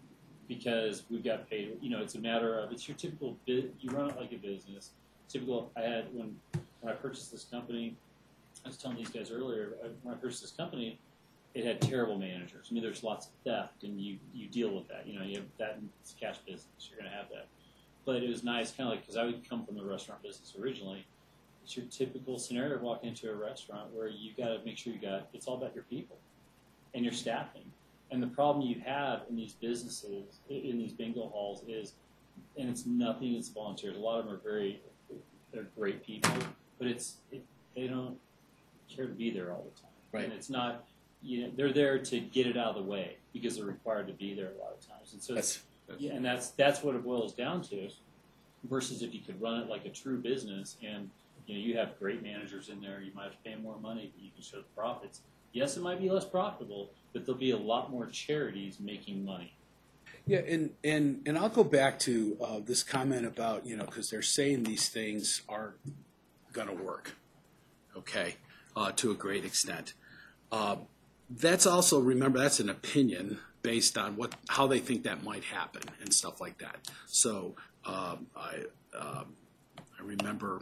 because we've got paid. You know, it's a matter of, it's your typical bit. You run it like a business. Typical. I had when when I purchased this company. I was telling these guys earlier. I- When I purchased this company, it had terrible managers. I mean, there's lots of theft, and you you deal with that. You know, you have that in it's cash business. You're going to have that. But it was nice, kind of like, because I would come from the restaurant business originally. It's your typical scenario of walking into a restaurant where you got to make sure you got. It's all about your people and your staffing. And the problem you have in these businesses, in these bingo halls, is, and it's nothing. It's volunteers. A lot of them are very, they're great people, but it's it, they don't care to be there all the time. Right. And it's not. You know, they're there to get it out of the way because they're required to be there a lot of times. And so it's, that's, yeah, and that's that's what it boils down to. Versus if you could run it like a true business, and you know you have great managers in there, you might have to pay more money, but you can show the profits. Yes, it might be less profitable, but there'll be a lot more charities making money. yeah, and, and, and I'll go back to uh, this comment about, you know, because they're saying these things aren't going to work, okay, uh, to a great extent. Uh, that's also, remember, that's an opinion based on what how they think that might happen and stuff like that. So um, I um, I remember,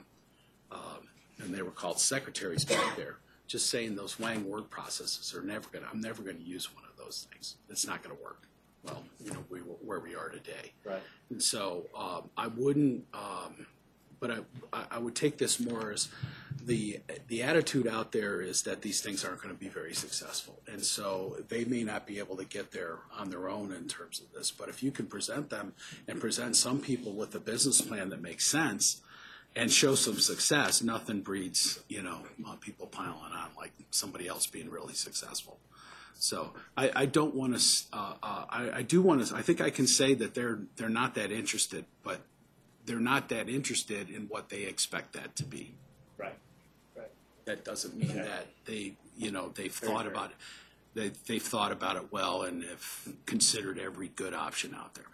um, and they were called secretaries back there, just saying those Wang word processes are never gonna. I'm never gonna use one of those things. It's not gonna work. Well, you know, we where we are today. Right. And so um, I wouldn't, um, but I, I I would take this more as the the attitude out there is that these things aren't going to be very successful, and so they may not be able to get there on their own in terms of this. But if you can present them and present some people with a business plan that makes sense and show some success, nothing breeds, you know, uh, people piling on like somebody else being really successful. So I, I don't want to. Uh, uh, I, I do want to. I think I can say that they're they're not that interested, but they're not that interested in what they expect that to be. Right. Right. That doesn't mean that they, you know, they've Very thought fair. about it. They they've thought about it well and have considered every good option out there.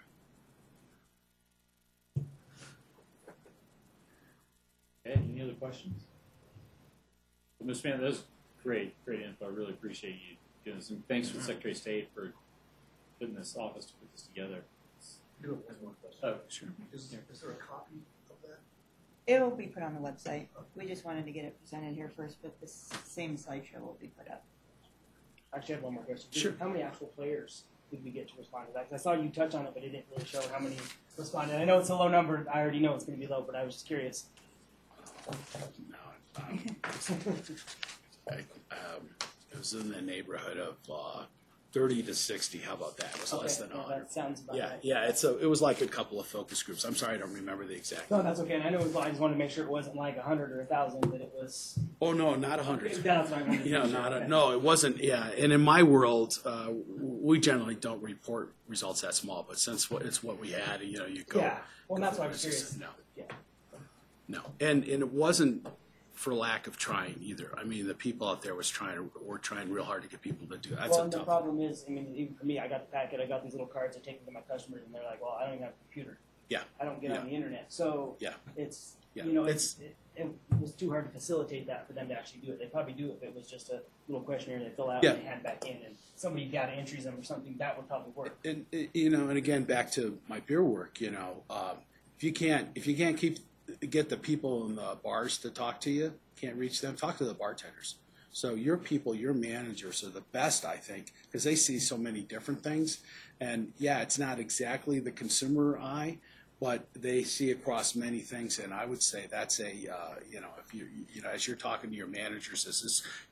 Okay. Any other questions? Well, Mister Mann, that was great, great info. I really appreciate you doing this, and thanks to the Secretary of State for putting this office to put this together. You have one question. Oh, Sure. Is, is there a copy of that? It'll be put on the website. We just wanted to get it presented here first, but the s- same slideshow will be put up. Actually, I have one more question. Sure. How many actual players did we get to respond to that? 'Cause I saw you touch on it, but it didn't really show how many responded. I know it's a low number. I already know it's going to be low, but I was just curious. No, um, I, um, it was in the neighborhood of uh, thirty to sixty. How about that? It was less Okay, than yeah, one hundred. that sounds about Yeah, right. yeah. It's a, it was like a couple of focus groups. I'm sorry, I don't remember the exact. No, that's okay. And I know it was, I just wanted to make sure it wasn't like a hundred or a thousand, that it was. Oh no, not a hundred. That's what I wanted to Yeah, make not sure. a, no, it wasn't. Yeah, and in my world, uh, we generally don't report results that small. But since what- it's what we had, you know, you go. Yeah, well, go that's for why I it. was It's just- curious. No, Yeah. no, and and it wasn't for lack of trying either. I mean, the people out there was trying to, were trying real hard to get people to do. That's Well, a and the tough. problem is, I mean, even for me, I got the packet, I got these little cards, I take them to my customers, and they're like, "Well, I don't even have a computer. Yeah. I don't get Yeah. on the internet." So Yeah. it's Yeah. you know, It's- it's, it, it was too hard to facilitate that for them to actually do it. They probably do it if it was just a little questionnaire they fill out Yeah. and they hand back in, and somebody data entries them or something. That would probably work. And uh, you know, and again, back to my beer work. You know, um, if you can't if you can't keep get the people in the bars to talk to you, can't reach them, talk to the bartenders. So your people, your managers are the best, I think, because they see so many different things. And yeah, it's not exactly the consumer eye, but they see across many things. And I would say that's a, uh, you know, if you, you know, as you're talking to your managers, this is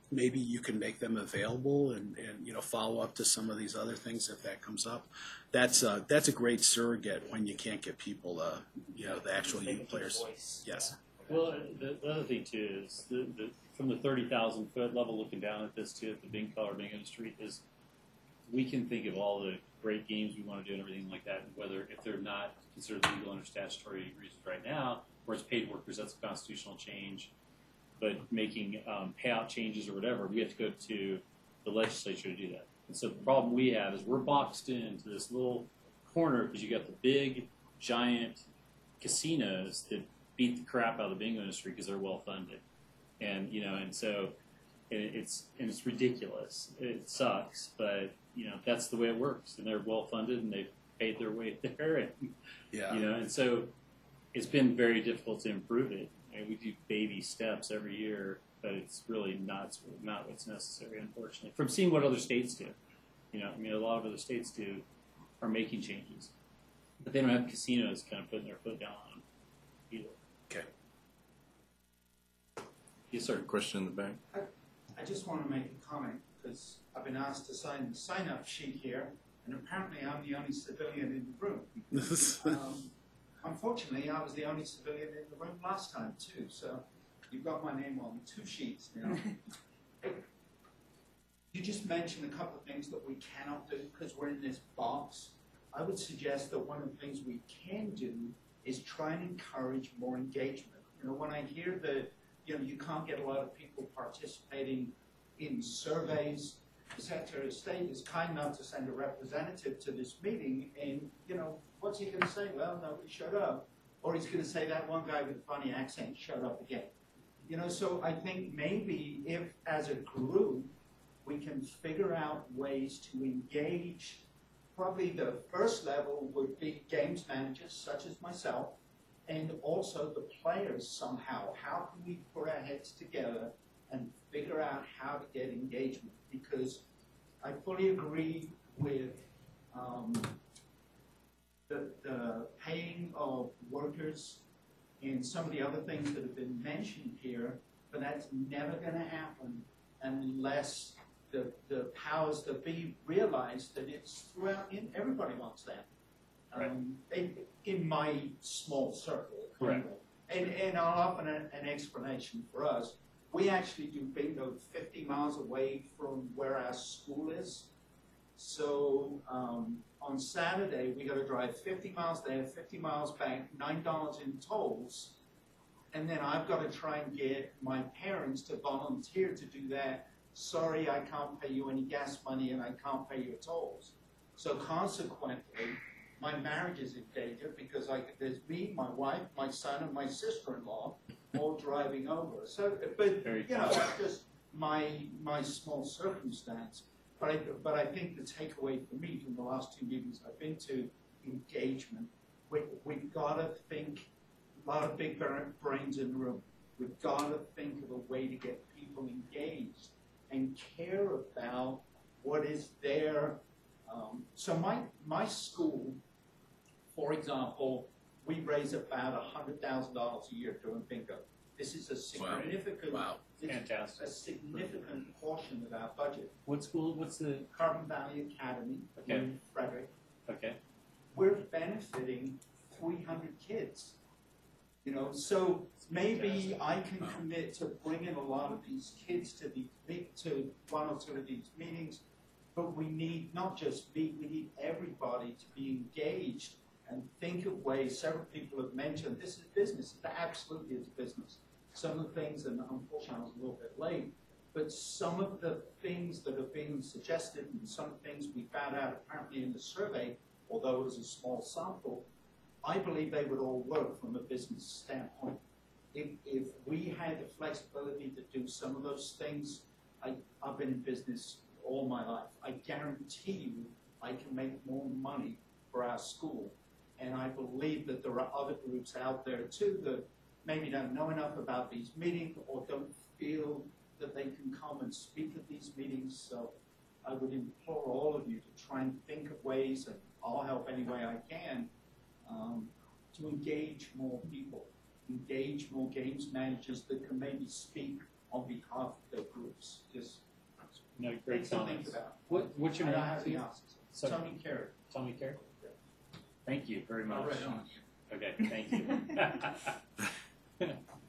maybe you can make them available and, and, you know, follow up to some of these other things if that comes up. That's, uh, that's a great surrogate when you can't get people, uh, you know, the actual Make youth a players. voice. Yes. Well, the, the other thing too is the, the, from the thirty thousand foot level looking down at this too, at the Bing Color Bingo Street, is we can think of all the great games we want to do and everything like that, and whether if they're not considered legal under statutory reasons right now, or as paid workers, that's a constitutional change. But making um, payout changes or whatever, we have to go to the legislature to do that. And so the problem we have is we're boxed into this little corner because you got the big, giant casinos that beat the crap out of the bingo industry because they're well funded, and you know, and so it, it's and it's ridiculous. It sucks, but you know that's the way it works, and they're well funded and they've paid their way there, and Yeah. you know, and so it's been very difficult to improve it. And we do baby steps every year, but it's really not not what's necessary, unfortunately. From seeing what other states do, you know, I mean, a lot of other states do are making changes, but they don't have casinos kind of putting their foot down on them either. Okay. Yes, sir. Question in the back. I just want to make a comment because I've been asked to sign the sign-up sheet here, and apparently I'm the only civilian in the room. Um, unfortunately, I was the only civilian in the room last time too, so you've got my name on two sheets now. You just mentioned a couple of things that we cannot do because we're in this box. I would suggest that one of the things we can do is try and encourage more engagement. You know, when I hear that, you know, you can't get a lot of people participating in surveys, the Secretary of State is kind enough to send a representative to this meeting, and, you know, what's he going to say? Well, nobody showed up. Or he's going to say that one guy with a funny accent showed up again. You know, so I think maybe if, as a group, we can figure out ways to engage. Probably the first level would be games managers such as myself, and also the players somehow. How can we put our heads together and figure out how to get engagement? Because I fully agree with um, the, the paying of workers and some of the other things that have been mentioned here, but that's never going to happen unless the, the powers that be realize that it's throughout, in, everybody wants that. Right. Um, in, in my small circle. Correct. And, and I'll offer an, an explanation for us. We actually do bingo fifty miles away from where our school is. So um, on Saturday, we got to drive fifty miles there, fifty miles back, nine dollars in tolls. And then I've got to try and get my parents to volunteer to do that. Sorry, I can't pay you any gas money and I can't pay your tolls. So consequently, my marriage is in danger because I, there's me, my wife, my son, and my sister-in-law all driving over. So, but Very you know, that's just my my small circumstance. But I, but I think the takeaway for me from the last two meetings I've been to, engagement. We we've got to think. A lot of big brains in the room. We've got to think of a way to get people engaged and care about what is their. Um, so my my school, for example, we raise about a hundred thousand dollars a year doing bingo. This is a significant, Wow. it's Fantastic. a significant portion of our budget. What school? What's the? Carbon Valley Academy Okay. in Frederick. Okay. We're benefiting three hundred kids. You know, so maybe I can commit to bringing a lot of these kids to the to one or two of these meetings, but we need not just me, we need everybody to be engaged and think of ways. Several people have mentioned this is business. It absolutely is business. Some of the things, and unfortunately I was a little bit late, but some of the things that have been suggested and some things we found out apparently in the survey, although it was a small sample, I believe they would all work from a business standpoint. If, if we had the flexibility to do some of those things, I, I've been in business all my life. I guarantee you I can make more money for our school. And I believe that there are other groups out there too that maybe don't know enough about these meetings or don't feel that they can come and speak at these meetings. So I would implore all of you to try and think of ways, and I'll help any way I can, Um, to engage more people, engage more games managers that can maybe speak on behalf of the groups, just No, great things to think comments. about. What, what's your I name? don't have the answers. So- Tony Carey. Tommy Carey? Thank you very much. All right, on. Okay, thank you.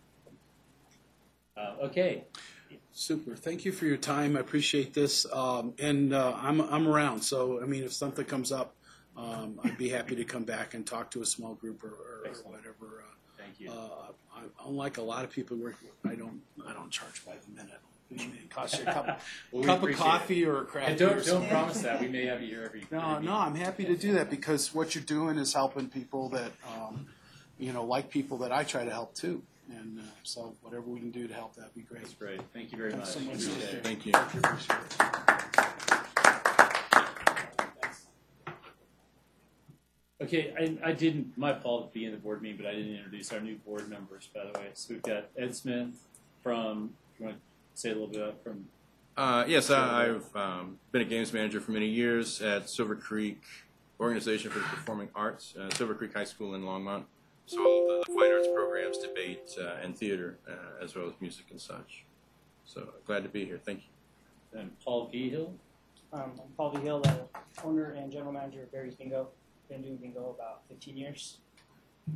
uh, okay, Super. Thank you for your time. I appreciate this. Um, and uh, I'm, I'm around. So, I mean, if something comes up, um, I'd be happy to come back and talk to a small group or, or Excellent. whatever. thank you. Uh, uh, I, unlike a lot of people work, I don't I don't charge by the minute. It costs you a cup, Well, we cup of appreciate coffee or a craft And beer or don't, don't something. promise that. We may have you here every. No, every no, I'm happy to do that because what you're doing is helping people that, um, you know, like people that I try to help too. And uh, so whatever we can do to help, that'd be great. That's great. Thank you very Thanks much. so much. Appreciate it. Thank you. Appreciate it. Okay, I, I didn't, my fault at the beginning of the board meeting, but I didn't introduce our new board members, by the way. So we've got Ed Smith from, if you want to say a little bit about from, Uh, yes, I, I've um, been a games manager for many years at Silver Creek Organization for the Performing Arts, uh, Silver Creek High School in Longmont. So all of the fine arts programs, debate, uh, and theater, uh, as well as music and such. So glad to be here. Thank you. and Paul Vigil. Um, I'm Paul V. Hill, the owner and general manager of Barry's Bingo. Been doing bingo about fifteen years. And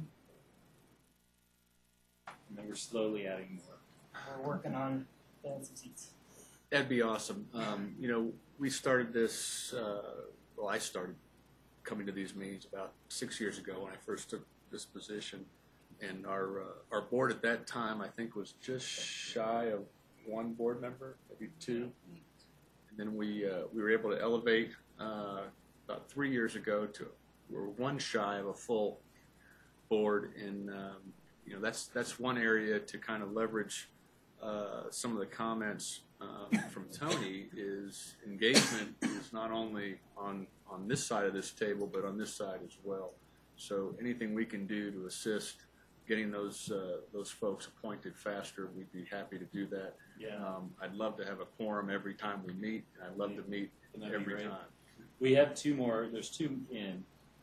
then we're slowly adding more. We're working on filling some seats. That'd be awesome. Um, you know, we started this, uh, well, I started coming to these meetings about six years ago when I first took this position. And our, uh, our board at that time, I think, was just shy of one board member, maybe two. And then we, uh, we were able to elevate, uh, about three years ago to, we're one shy of a full board. And, um, you know, that's, that's one area to kind of leverage, uh, some of the comments Um, from Tony is engagement is not only on, on this side of this table, but on this side as well. So anything we can do to assist getting those uh, those folks appointed faster, we'd be happy to do that. Yeah. Um, I'd love to have a quorum every time we meet, and I'd love to meet Wouldn't that be every great? time. We have two more. There's two in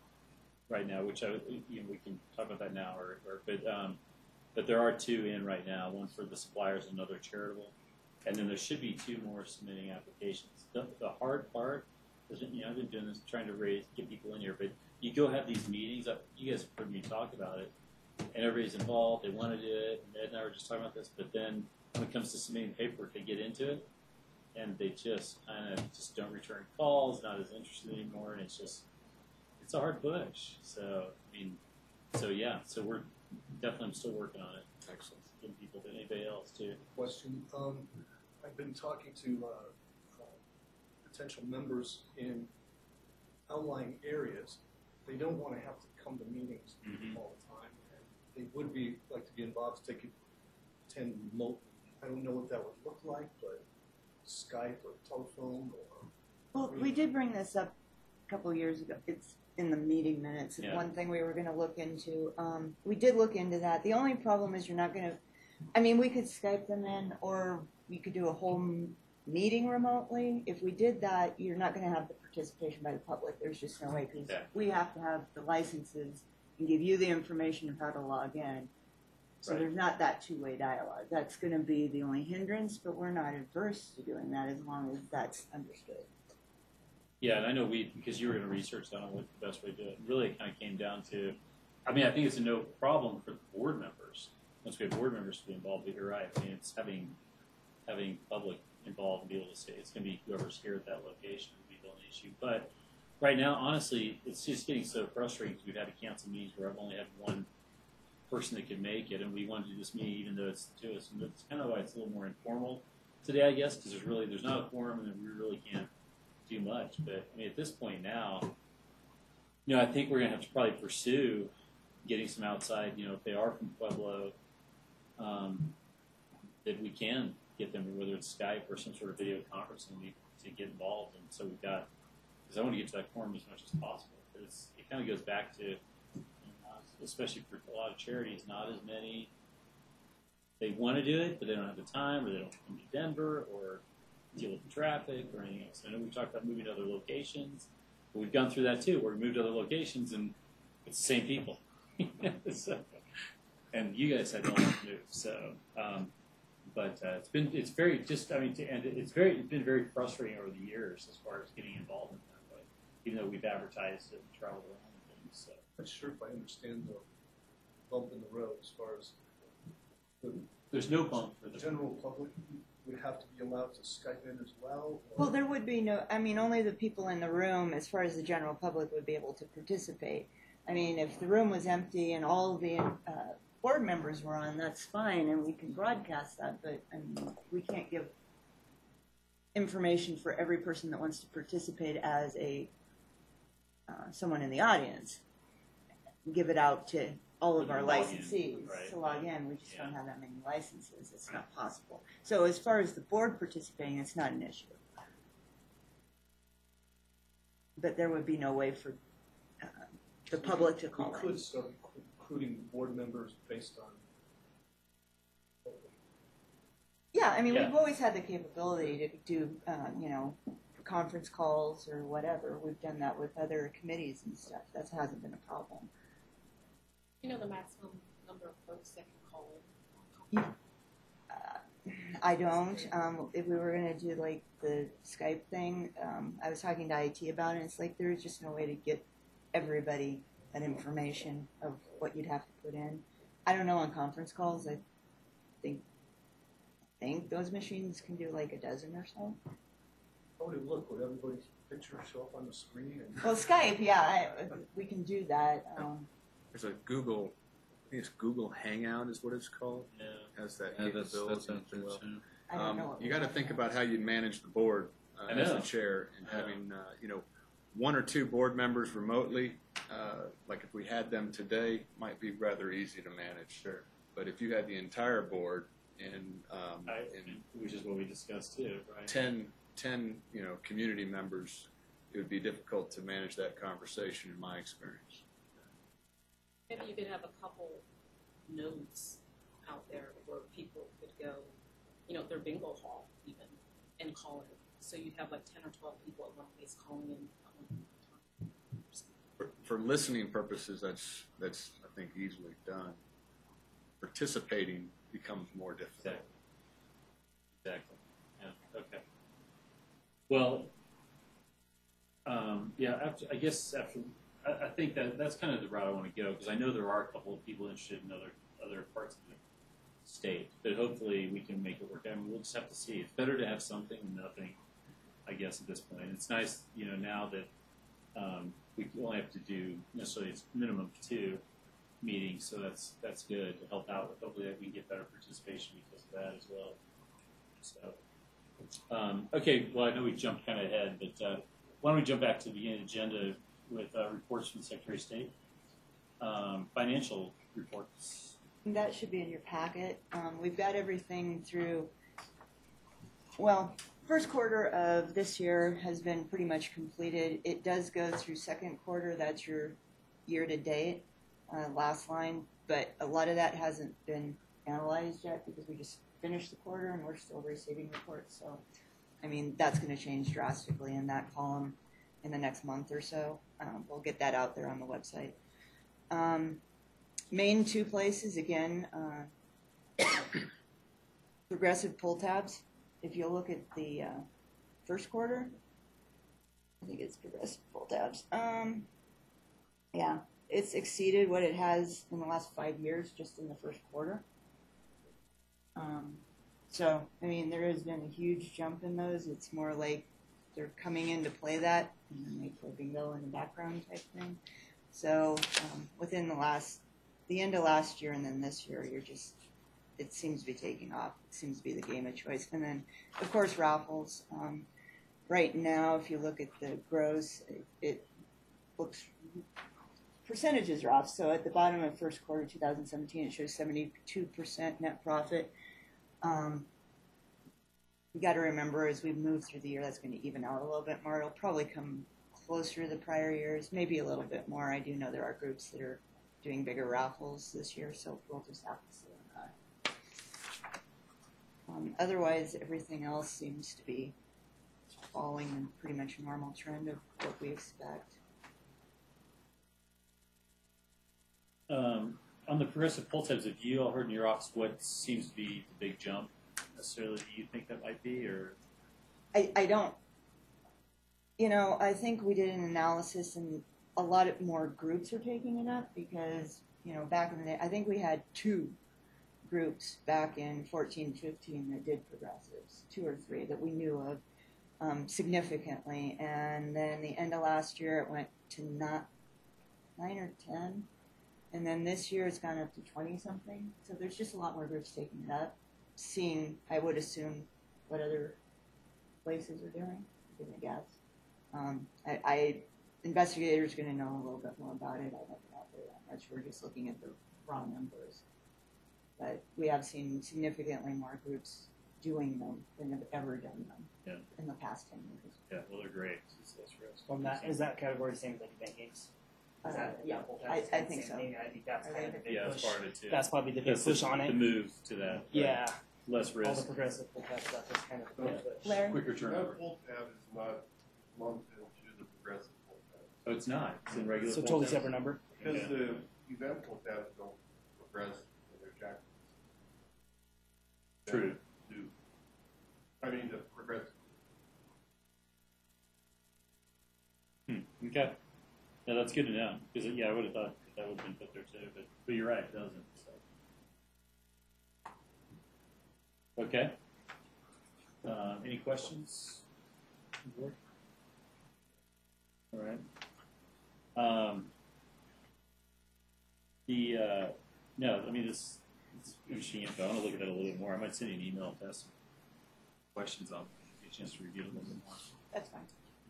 right now, which I you know, we can talk about that now, or, or but um, but there are two in right now. One for the suppliers, another charitable, and then there should be two more submitting applications. The, the hard part is, you know, I've been doing this, trying to raise get people in here, but you go have these meetings. You guys have heard me talk about it, and everybody's involved. They want to do it. And Ed and I were just talking about this, but then when it comes to submitting paperwork, they get into it, and they just kind of just don't return calls, not as interested anymore, and it's just it's a hard push. So I mean, so yeah, so we're definitely I'm still working on it. Excellent. Getting people to anybody else too. Question, um, I've been talking to, uh, uh, potential members in outlying areas. They don't wanna have to come to meetings Mhm. all the time. And they would be, like to get involved, they could attend remote. I don't know what that would look like, but Skype or telephone or. Well, we did bring this up a couple years ago. It's in the meeting minutes. It's Yeah. one thing we were going to look into. Um, we did look into that. The only problem is you're not going to, I mean, we could Skype them in or we could do a whole m- meeting remotely. If we did that, you're not going to have the participation by the public. There's just no way because Yeah. we have to have the licenses and give you the information of how to log in. So Right. there's not that two-way dialogue. That's going to be the only hindrance, but we're not adverse to doing that as long as that's understood. Yeah, and I know we because you were going to research on what the best way to do it. Really, it kind of came down to, I mean, I think it's a no problem for the board members. Once we have board members to be involved, but you're right. I mean, it's having having public involved and be able to say it's going to be whoever's here at that location would be the only issue. But right now, honestly, it's just getting so frustrating because we've had to cancel meetings where I've only had one person that could make it, and we wanted to do this meeting even though it's two of us. And that's kind of why it's a little more informal today, I guess, because there's really there's not a quorum and we really can't do much. But I mean, at this point now, you know, I think we're going to have to probably pursue getting some outside. You know, if they are from Pueblo, um, that we can get them, whether it's Skype or some sort of video conferencing, we, to get involved. And so we've got, because I want to get to that quorum as much as possible. But it's, it kind of goes back to, you know, especially for a lot of charities, not as many. They want to do it, but they don't have the time, or they don't come to Denver, or deal with the traffic, or anything else. I know we've talked about moving to other locations, but we've gone through that too, where we moved to other locations, and it's the same people. so, and you guys had to all move, so um, but uh, it's been it's very just I mean to, and it's very it's been very frustrating over the years as far as getting involved in that way, even though we've advertised it and traveled around and things. So. I'm not sure if I understand the bump in the road as far as the There's no bump for the general public would have to be allowed to Skype in as well? Or? Well, there would be no, I mean, only the people in the room, as far as the general public, would be able to participate. I mean, if the room was empty and all the uh, board members were on, that's fine, and we can broadcast that, but I mean, we can't give information for every person that wants to participate as a uh, someone in the audience. Give it out to all of You our can log in, licensees right. to log in. We just Yeah. don't have that many licenses. It's not possible. So as far as the board participating, it's not an issue. But there would be no way for uh, the public to call We in. could start recruiting board members based on. Yeah, I mean, Yeah. we've always had the capability to do, uh, you know, conference calls or whatever. We've done that with other committees and stuff. That hasn't been a problem. You know the maximum number of folks that can call in? Uh, I don't. Um, if we were going to do like the Skype thing, um, I was talking to I T about it. And it's like there's just no way to get everybody that information of what you'd have to put in. I don't know on conference calls. I think I think those machines can do like a dozen or so. How would it look? Would everybody's picture show up on the screen? And Well, Skype, yeah, I, we can do that. Um, There's a Google, I think it's Google Hangout is what it's called. Yeah. Has that Yeah, that's, capability that's out as there well. too. I don't Um, know. What you we're got to talking think about how you manage the board uh, I as the know. chair, and I know. having uh, you know one or two board members remotely. Uh, like if we had them today, might be rather easy to manage. Sure. But if you had the entire board and um, I, and which is what we discussed too, right? ten, ten you know community members, it would be difficult to manage that conversation in my experience. Maybe you could have a couple nodes out there where people could go, you know, their bingo hall even, and call in. So you have like ten or twelve people at one place calling in at one time. For, for listening purposes, that's that's I think easily done. Participating becomes more difficult. Exactly. Exactly. Yeah. Okay. Well, um, yeah. After, I guess after, I, I think that that's kind of the route I want to go because I know there are a couple of people interested in other other parts of the state, but hopefully we can make it work. I mean, we'll just have to see. It's better to have something than nothing, I guess, at this point. It's nice, you know, now that um, we only have to do necessarily it's minimum two meetings, so that's that's good to help out with. Hopefully, that we can get better participation because of that as well. So, um, okay. Well, I know we jumped kind of ahead, but uh, why don't we jump back to the beginning agenda with uh, reports from the Secretary of State, um, financial reports. That should be in your packet. Um, we've got everything through, well, first quarter of this year has been pretty much completed. It does go through second quarter. That's your year to date, uh, last line. But a lot of that hasn't been analyzed yet because we just finished the quarter and we're still receiving reports. So, I mean, that's going to change drastically in that column in the next month or so. Um, we'll get that out there on the website. Um, Main two places, again, uh, progressive pull tabs. If you look at the uh, first quarter, I think it's progressive pull tabs. Um, yeah, it's exceeded what it has in the last five years just in the first quarter. Um, so, I mean, there has been a huge jump in those. It's more like they're coming in to play that, and then they play bingo in the background type thing. So, um, within the last the end of last year and then this year, you're just, it seems to be taking off. It seems to be the game of choice. And then, of course, raffles. Um, right now, if you look at the gross, it, it looks, percentages are off. So at the bottom of first quarter two thousand seventeen, it shows seventy-two percent net profit. Um, you got to remember, as we move through the year, that's going to even out a little bit more. It'll probably come closer to the prior years, maybe a little bit more. I do know there are groups that are doing bigger raffles this year, so we'll just have to see on that. Um, otherwise, everything else seems to be following in pretty much a normal trend of what we expect. Um, on the progressive pull tabs, have you all heard in your office what seems to be the big jump necessarily do you think that might be, or? I, I don't, you know, I think we did an analysis and a lot of more groups are taking it up because, you know, back in the day, I think we had two groups back in fourteen, fifteen that did progressives, two or three that we knew of um, significantly. And then the end of last year, it went to not nine or ten. And then this year it's gone up to twenty something. So there's just a lot more groups taking it up. Seeing, I would assume, what other places are doing, give me a guess. Um, I, I investigators are going to know a little bit more about it. I haven't been out there that much. We're just looking at the raw numbers. But we have seen significantly more groups doing them than have ever done them Yeah. in the past ten years. Yeah, well, they're great. It's less risk. Well, that, is that category the same as like event games? Is Uh, that yeah, example? I, That's I the think same so. thing. I think that's Are kind they? of the big Yeah, push. that's part of it too. That's probably the big That's push the, on it. The move to that. right? Yeah, Less all the risk, progressive stuff is kind of the big push. Larry? quicker That turnover. pull tab is not lumped into the progressive pull tab. Oh, it's not. It's in regular. So full totally tab? separate number. Because Yeah. the event pull tabs don't progress in their jackets. True. Do. I mean, the progressive. Hmm. Okay. Yeah, that's good to know. Because yeah, I would have thought that would have been put there too, but but you're right, it doesn't. So. Okay. Uh, any questions? All right. Um, the uh, no, I mean this, this interesting info. I want to look at that a little bit more. I might send you an email if I have some questions on. Get a chance to review it a little bit more. That's fine.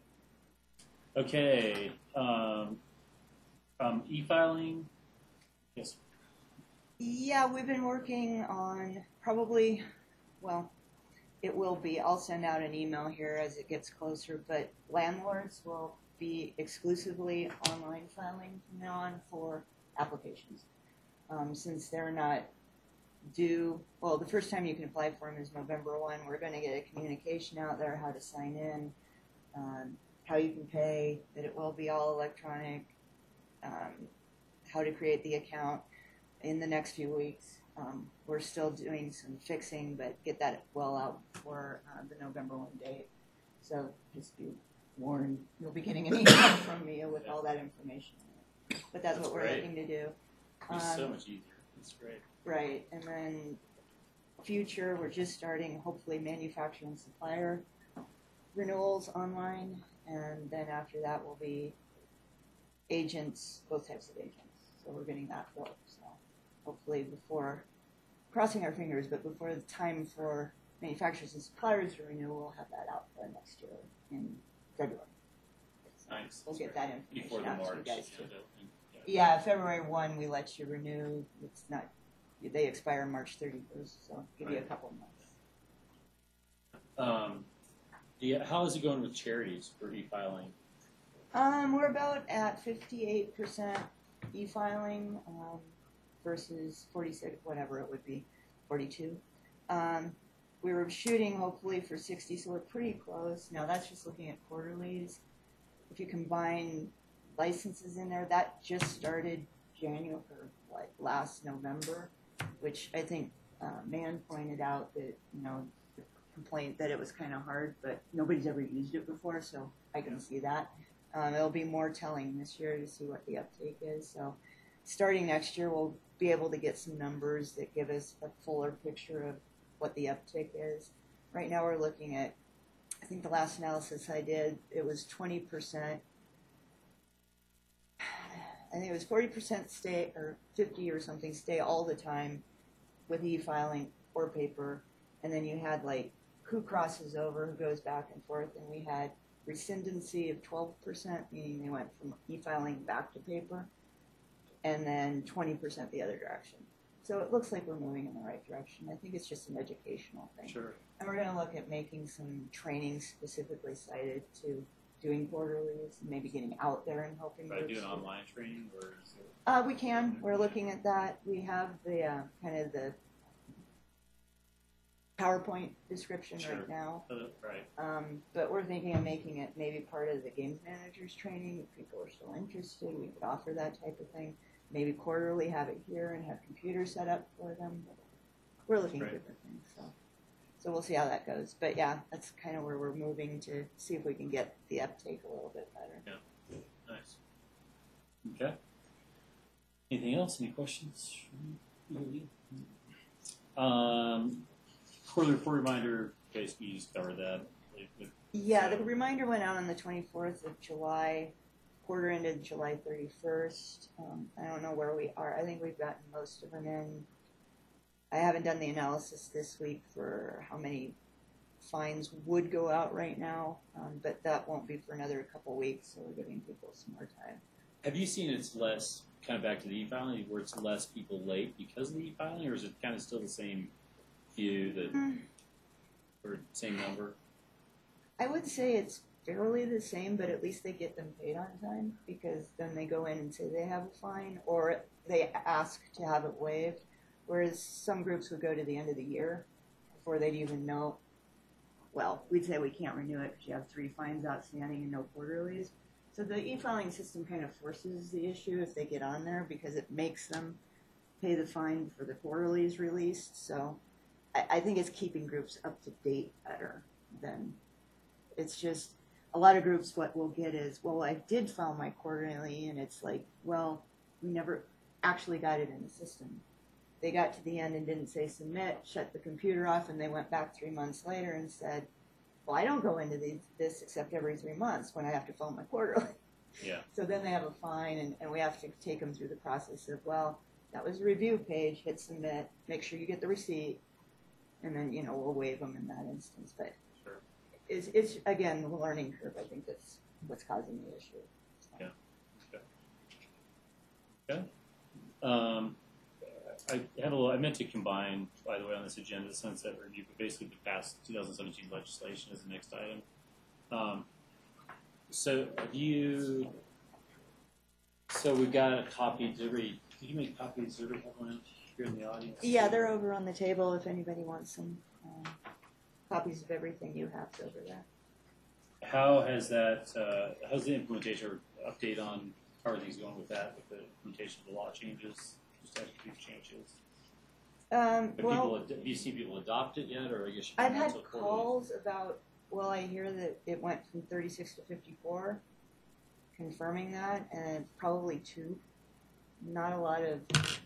Okay. Um, um, e-filing. Yes. Yeah, we've been working on probably, well, it will be, I'll send out an email here as it gets closer, but landlords will be exclusively online filing from now on for applications. Um, since they're not due, well, the first time you can apply for them is November first. We're going to get a communication out there, how to sign in, um, how you can pay, that it will be all electronic, um, how to create the account in the next few weeks. Um, we're still doing some fixing, but get that well out for uh, the November first date. So just be warned, you'll be getting an email from me with all that information in it. But that's, That's what we're great. looking to do. It's so Um, much easier. It's great. Right, and then future, we're just starting hopefully manufacturer and supplier renewals online, and then after that will be agents, both types of agents. So we're getting that built. So hopefully before, crossing our fingers, but before the time for manufacturers and suppliers to renew, we'll have that out for next year in February. Nice. We'll get that information Before the out to you March. guys too. yeah, yeah. Yeah, February first, we let you renew. It's not, they expire March thirty-first, so give you a Right. couple months. Um, yeah, how is it going with charities for e-filing? Um, we're about at fifty-eight percent e-filing, um, versus forty-six, whatever it would be, forty-two. Um, we were shooting hopefully for sixty, so we're pretty close. Now that's just looking at quarterlies. If you combine licenses in there, that just started January, or what, last November, which I think, uh, Mann pointed out that, you know, the complaint that it was kind of hard, but nobody's ever used it before, so I can see that. Um, it'll be more telling this year to see what the uptake is. So starting next year, we'll be able to get some numbers that give us a fuller picture of what the uptick is. Right now we're looking at, I think the last analysis I did, it was twenty percent. I think it was forty percent stay, or fifty or something, stay all the time with e-filing or paper. And then you had like who crosses over, who goes back and forth, and we had rescindency of twelve percent, meaning they went from e-filing back to paper, and then twenty percent the other direction. So it looks like we're moving in the right direction. I think it's just an educational thing. Sure. And we're going to look at making some training specifically cited to doing quarterlies, and maybe getting out there and helping Should I do groups an do- online training, or is it? Uh, we can. We're looking at that. We have the uh, kind of the PowerPoint description Sure. right now. Uh, right. Um, but we're thinking of making it maybe part of the games managers training. If people are still interested, we could offer that type of thing. Maybe quarterly have it here and have computers set up for them. We're looking at Right. different things. So So we'll see how that goes. But yeah, that's kind of where we're moving to see if we can get the uptake a little bit better. Nice. Okay. Anything else? Any questions? Um, quarterly report reminder. Basically, you just covered that. Yeah, the reminder went out on the twenty-fourth of July. Quarter ended July thirty-first. Um, I don't know where we are. I think we've gotten most of them in. I haven't done the analysis this week for how many fines would go out right now, um, but that won't be for another couple weeks, so we're giving people some more time. Have you seen it's less, kind of back to the e-filing, where it's less people late because of the e-filing, or is it kind of still the same few that, Mm. or same number? I would say it's fairly the same, but at least they get them paid on time, because then they go in and say they have a fine, or they ask to have it waived, whereas some groups would go to the end of the year before they'd even know. Well, we'd say we can't renew it because you have three fines outstanding and no quarterlies. So the e-filing system kind of forces the issue if they get on there, because it makes them pay the fine for the quarterlies released. So I, I think it's keeping groups up to date better than, it's just, a lot of groups, what we'll get is, well, I did file my quarterly, and it's like, well, we never actually got it in the system. They got to the end and didn't say submit, shut the computer off, and they went back three months later and said, well, I don't go into these, this except every three months when I have to file my quarterly. Yeah. So then they have a fine, and, and we have to take them through the process of, well, that was a review page, hit submit, make sure you get the receipt, and then, you know, we'll waive them in that instance. But Sure. it's, it's, again, the learning curve, I think, that's what's causing the issue. Yeah. Okay. Okay. Um, I had a little, I meant to combine, by the way, on this agenda, the sunset review, but basically the past twenty seventeen legislation is the next item. Um, so have you, so we've got a copy, did every, did you make copies, did everybody have one here in the audience? Yeah, they're over on the table if anybody wants some um, copies of everything you have over there. How has that, uh, how's the implementation or update on how are things going with that, with the implementation of the law changes? Statute changes. Um, Have, well, people, ad- have you seen people adopt it yet, or I guess you I've can't had until quarterly? calls about, well, I hear that it went from thirty-six to fifty-four, confirming that, and probably two. Not a lot of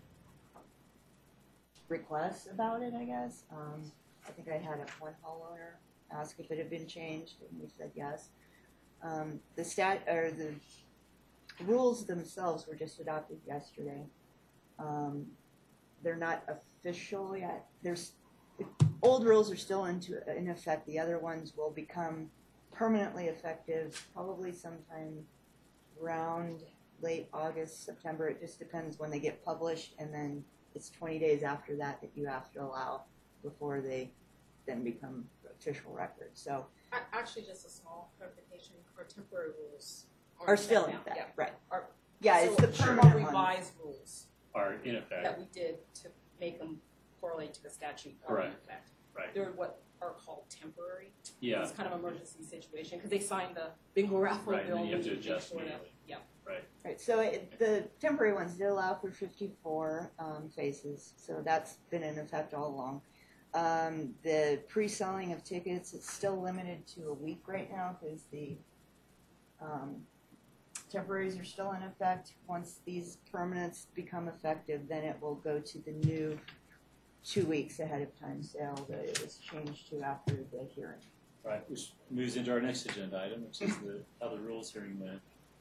requests about it, I guess. Um, I think I had a one homeowner ask if it had been changed, and we said yes. Um, the stat, or the rules themselves were just adopted yesterday. Um, they're not official yet. There's the old rules are still into in effect. The other ones will become permanently effective probably sometime around late August, September. It just depends when they get published, and then it's twenty days after that that you have to allow before they then become official records. So A- Actually, just a small clarification, our temporary rules are still in now. effect, Yeah. right? Our- Yeah, so it's the sure, permanent our ones. revised rules Are in effect. that we did to make them correlate to the statute are in Correct. effect. Right. They're what are called temporary. Yeah. It's kind of emergency situation because they signed the bingo raffle Right, and bill. then you have we to need make adjust sure that- immediately. Yeah. Right. Right, so it, the temporary ones did allow for fifty-four um, faces, so that's been in effect all along. Um, the pre-selling of tickets, it's still limited to a week right now because the um, temporaries are still in effect. Once these permanents become effective, then it will go to the new two weeks ahead of time sale that it was changed to after the hearing. Right. Which moves into our next agenda item, which is the how the rules hearing went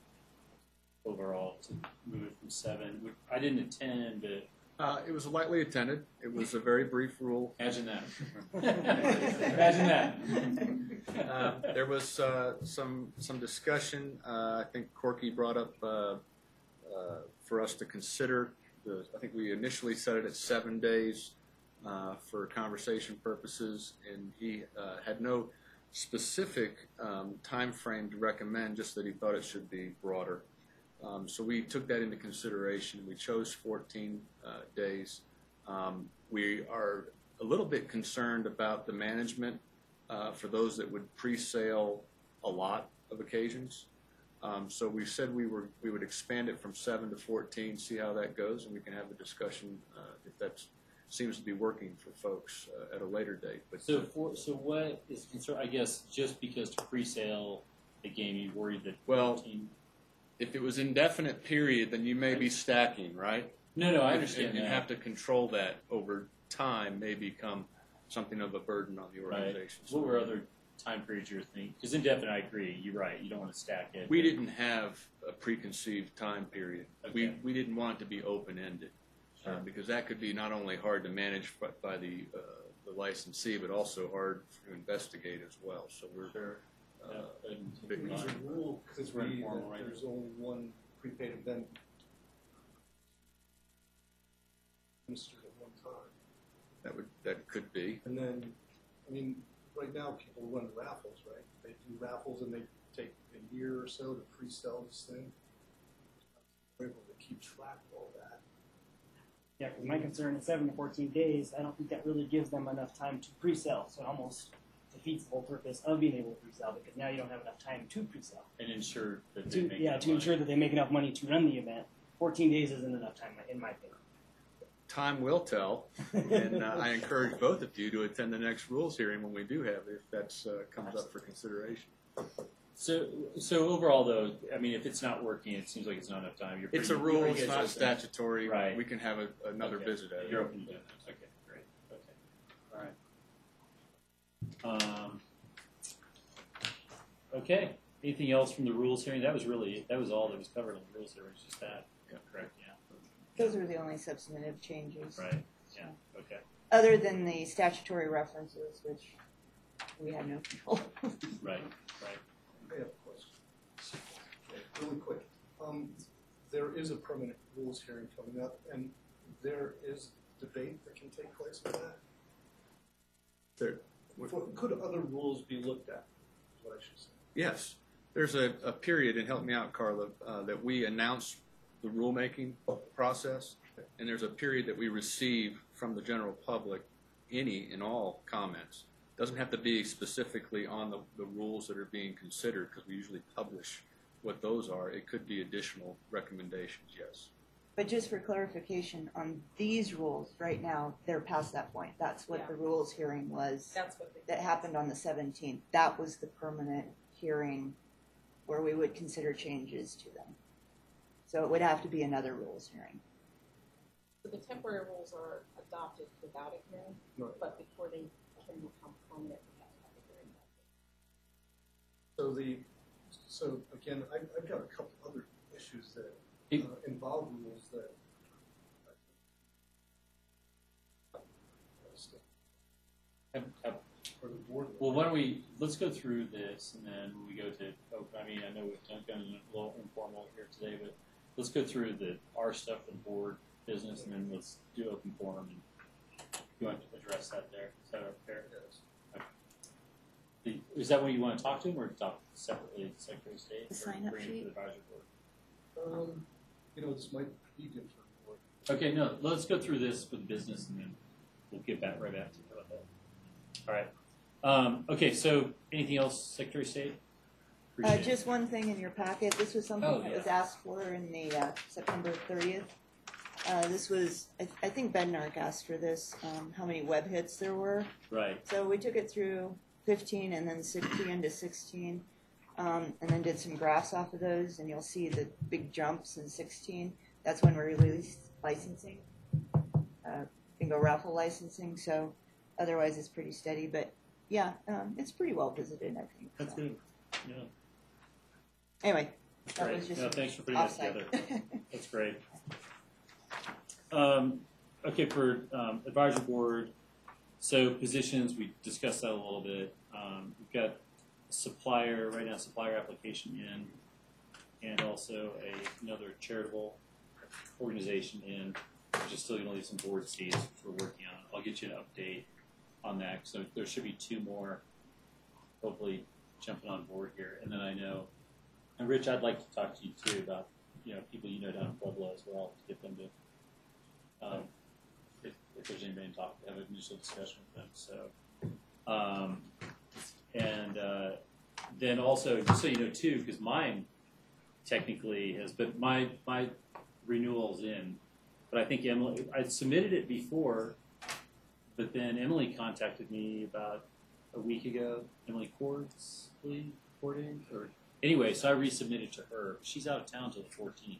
overall to move it from seven. I didn't attend, but Uh, it was lightly attended. It was a very brief rule. imagine that. Imagine that. Uh, there was uh, some some discussion. Uh, I think Corky brought up uh, uh, for us to consider. The, I think we initially set it at seven days uh, for conversation purposes, and he uh, had no specific um, time frame to recommend, just that he thought it should be broader. Um, so we took that into consideration. We chose fourteen uh, days. Um, we are a little bit concerned about the management uh, for those that would pre-sale a lot of occasions. Um, so we said we were we would expand it from seven to fourteen, see how that goes, and we can have a discussion uh, if that's seems to be working for folks uh, at a later date. But So for, so what is concern, I guess, just because to pre-sale the game, you worried that Well, the team. if it was indefinite period, then you may be stacking, right? No, no, I And- understand And you that. have to control that over time, may become something of a burden on the organization. What were other time periods you were thinking? Because indefinite, I agree. You're right. You don't want to stack it. We didn't have a preconceived time period. We, Okay. we didn't want it to be open-ended. Uh, Sure. because that could be not only hard to manage by, by the, uh, the licensee, but also hard to investigate as well. So we're, Sure. uh, Yeah, and big There's a mind. rule Because could we're be informal, that right? there's only one prepaid event administered at one time. that would, that could be. And then, I mean, right now people run raffles, right? They do raffles and they take a year or so to pre-sell this thing. We're able to keep track of all that. Yeah, because my concern is seven to fourteen days. I don't think that really gives them enough time to pre-sell. So it almost defeats the whole purpose of being able to pre-sell because now you don't have enough time to pre-sell. and ensure that they To, make yeah, enough to money. ensure that they make enough money to run the event. fourteen days isn't enough time, in my opinion. Time will tell, and uh, I encourage both of you to attend the next rules hearing when we do have it, if that's uh, comes up for consideration. So, so overall, though, I mean, if it's not working, it seems like it's not enough time. You're It's a pretty- rule, you it's guys not open. statutory. Right. We can have a, another Okay. visit at it. You're open to doing that. Okay, great. Okay, all right. Um, okay. Anything else from the rules hearing? That was really that was all that was covered in the rules hearing. Was just that. Yeah. Correct. Yeah. Those are the only substantive changes. Right. Yeah. Okay. Other than the statutory references, which we had no control. Right. Right. I have a question. Really quick. Um, there is a permanent rules hearing coming up, and there is debate that can take place on that. There- For- Could other rules be looked at, is what I should say. Yes, there's a, a period, and help me out, Carla, uh, that we announce the rulemaking process, and there's a period that we receive from the general public any and all comments. Doesn't have to be specifically on the, the rules that are being considered, because we usually publish what those are. It could be additional recommendations, yes. But just for clarification, on these rules, right now, they're past that point. That's what Yeah. the rules hearing was, That's what they. that happened on the seventeenth. That was the permanent hearing where we would consider changes to them. So it would have to be another rules hearing. So the temporary rules are adopted without a hearing, Right. but before they can become permanent, we have to have a hearing. So the, so again, I, I've got a couple other issues that It- uh, involve rules that. Have, have, For the board. well, why don't we let's go through this, and then we go to. Oh, I mean, I know we've done kind of a little informal here today, but let's go through the our stuff, the board business, and then let's do open forum. And you want to address that there? Is that fair? Yes. The, is that what you want to talk to him, or talk separately to the Secretary of State? The or sign-up bring it to sheet? the advisory board? Um, you know, this might be good for the board. Okay, no, let's go through this with business, and then we'll get back right back to you about that. All right. Um, okay, so anything else, Secretary of State? Uh, Appreciate it. just one thing in your packet. This was something Oh, that yeah. was asked for in the uh, September thirtieth. Uh, this was, I, I think Bednark asked for this, um, how many web hits there were. Right. So we took it through fifteen and then sixteen to sixteen, um, and then did some graphs off of those, and you'll see the big jumps in sixteen. That's when we released licensing, uh, bingo raffle licensing. So otherwise, it's pretty steady. But yeah, um, it's pretty well visited, I think. That's so. good. Yeah, Anyway, that's that great. was just No, thanks for putting that offsite. together. That's great. Um, okay, for um, advisory board, so positions, we discussed that a little bit. Um, we've got supplier, right now supplier application in, and also a, another charitable organization in, which is still going to leave some board seats, which we're working on. I'll get you an update on that. So there should be two more, hopefully, jumping on board here. And then I know, and Rich, I'd like to talk to you too about, you know, people you know down in Pueblo as well, to get them to, um, if, if there's anybody to talk, have an initial discussion with them. So, um, and uh, then also, just so you know too, because mine technically has, but my my renewal's in, but I think Emily, I submitted it before, but then Emily contacted me about a week ago. Emily Cords, I believe, Cording, or anyway, so I resubmitted to her. She's out of town till the fourteenth.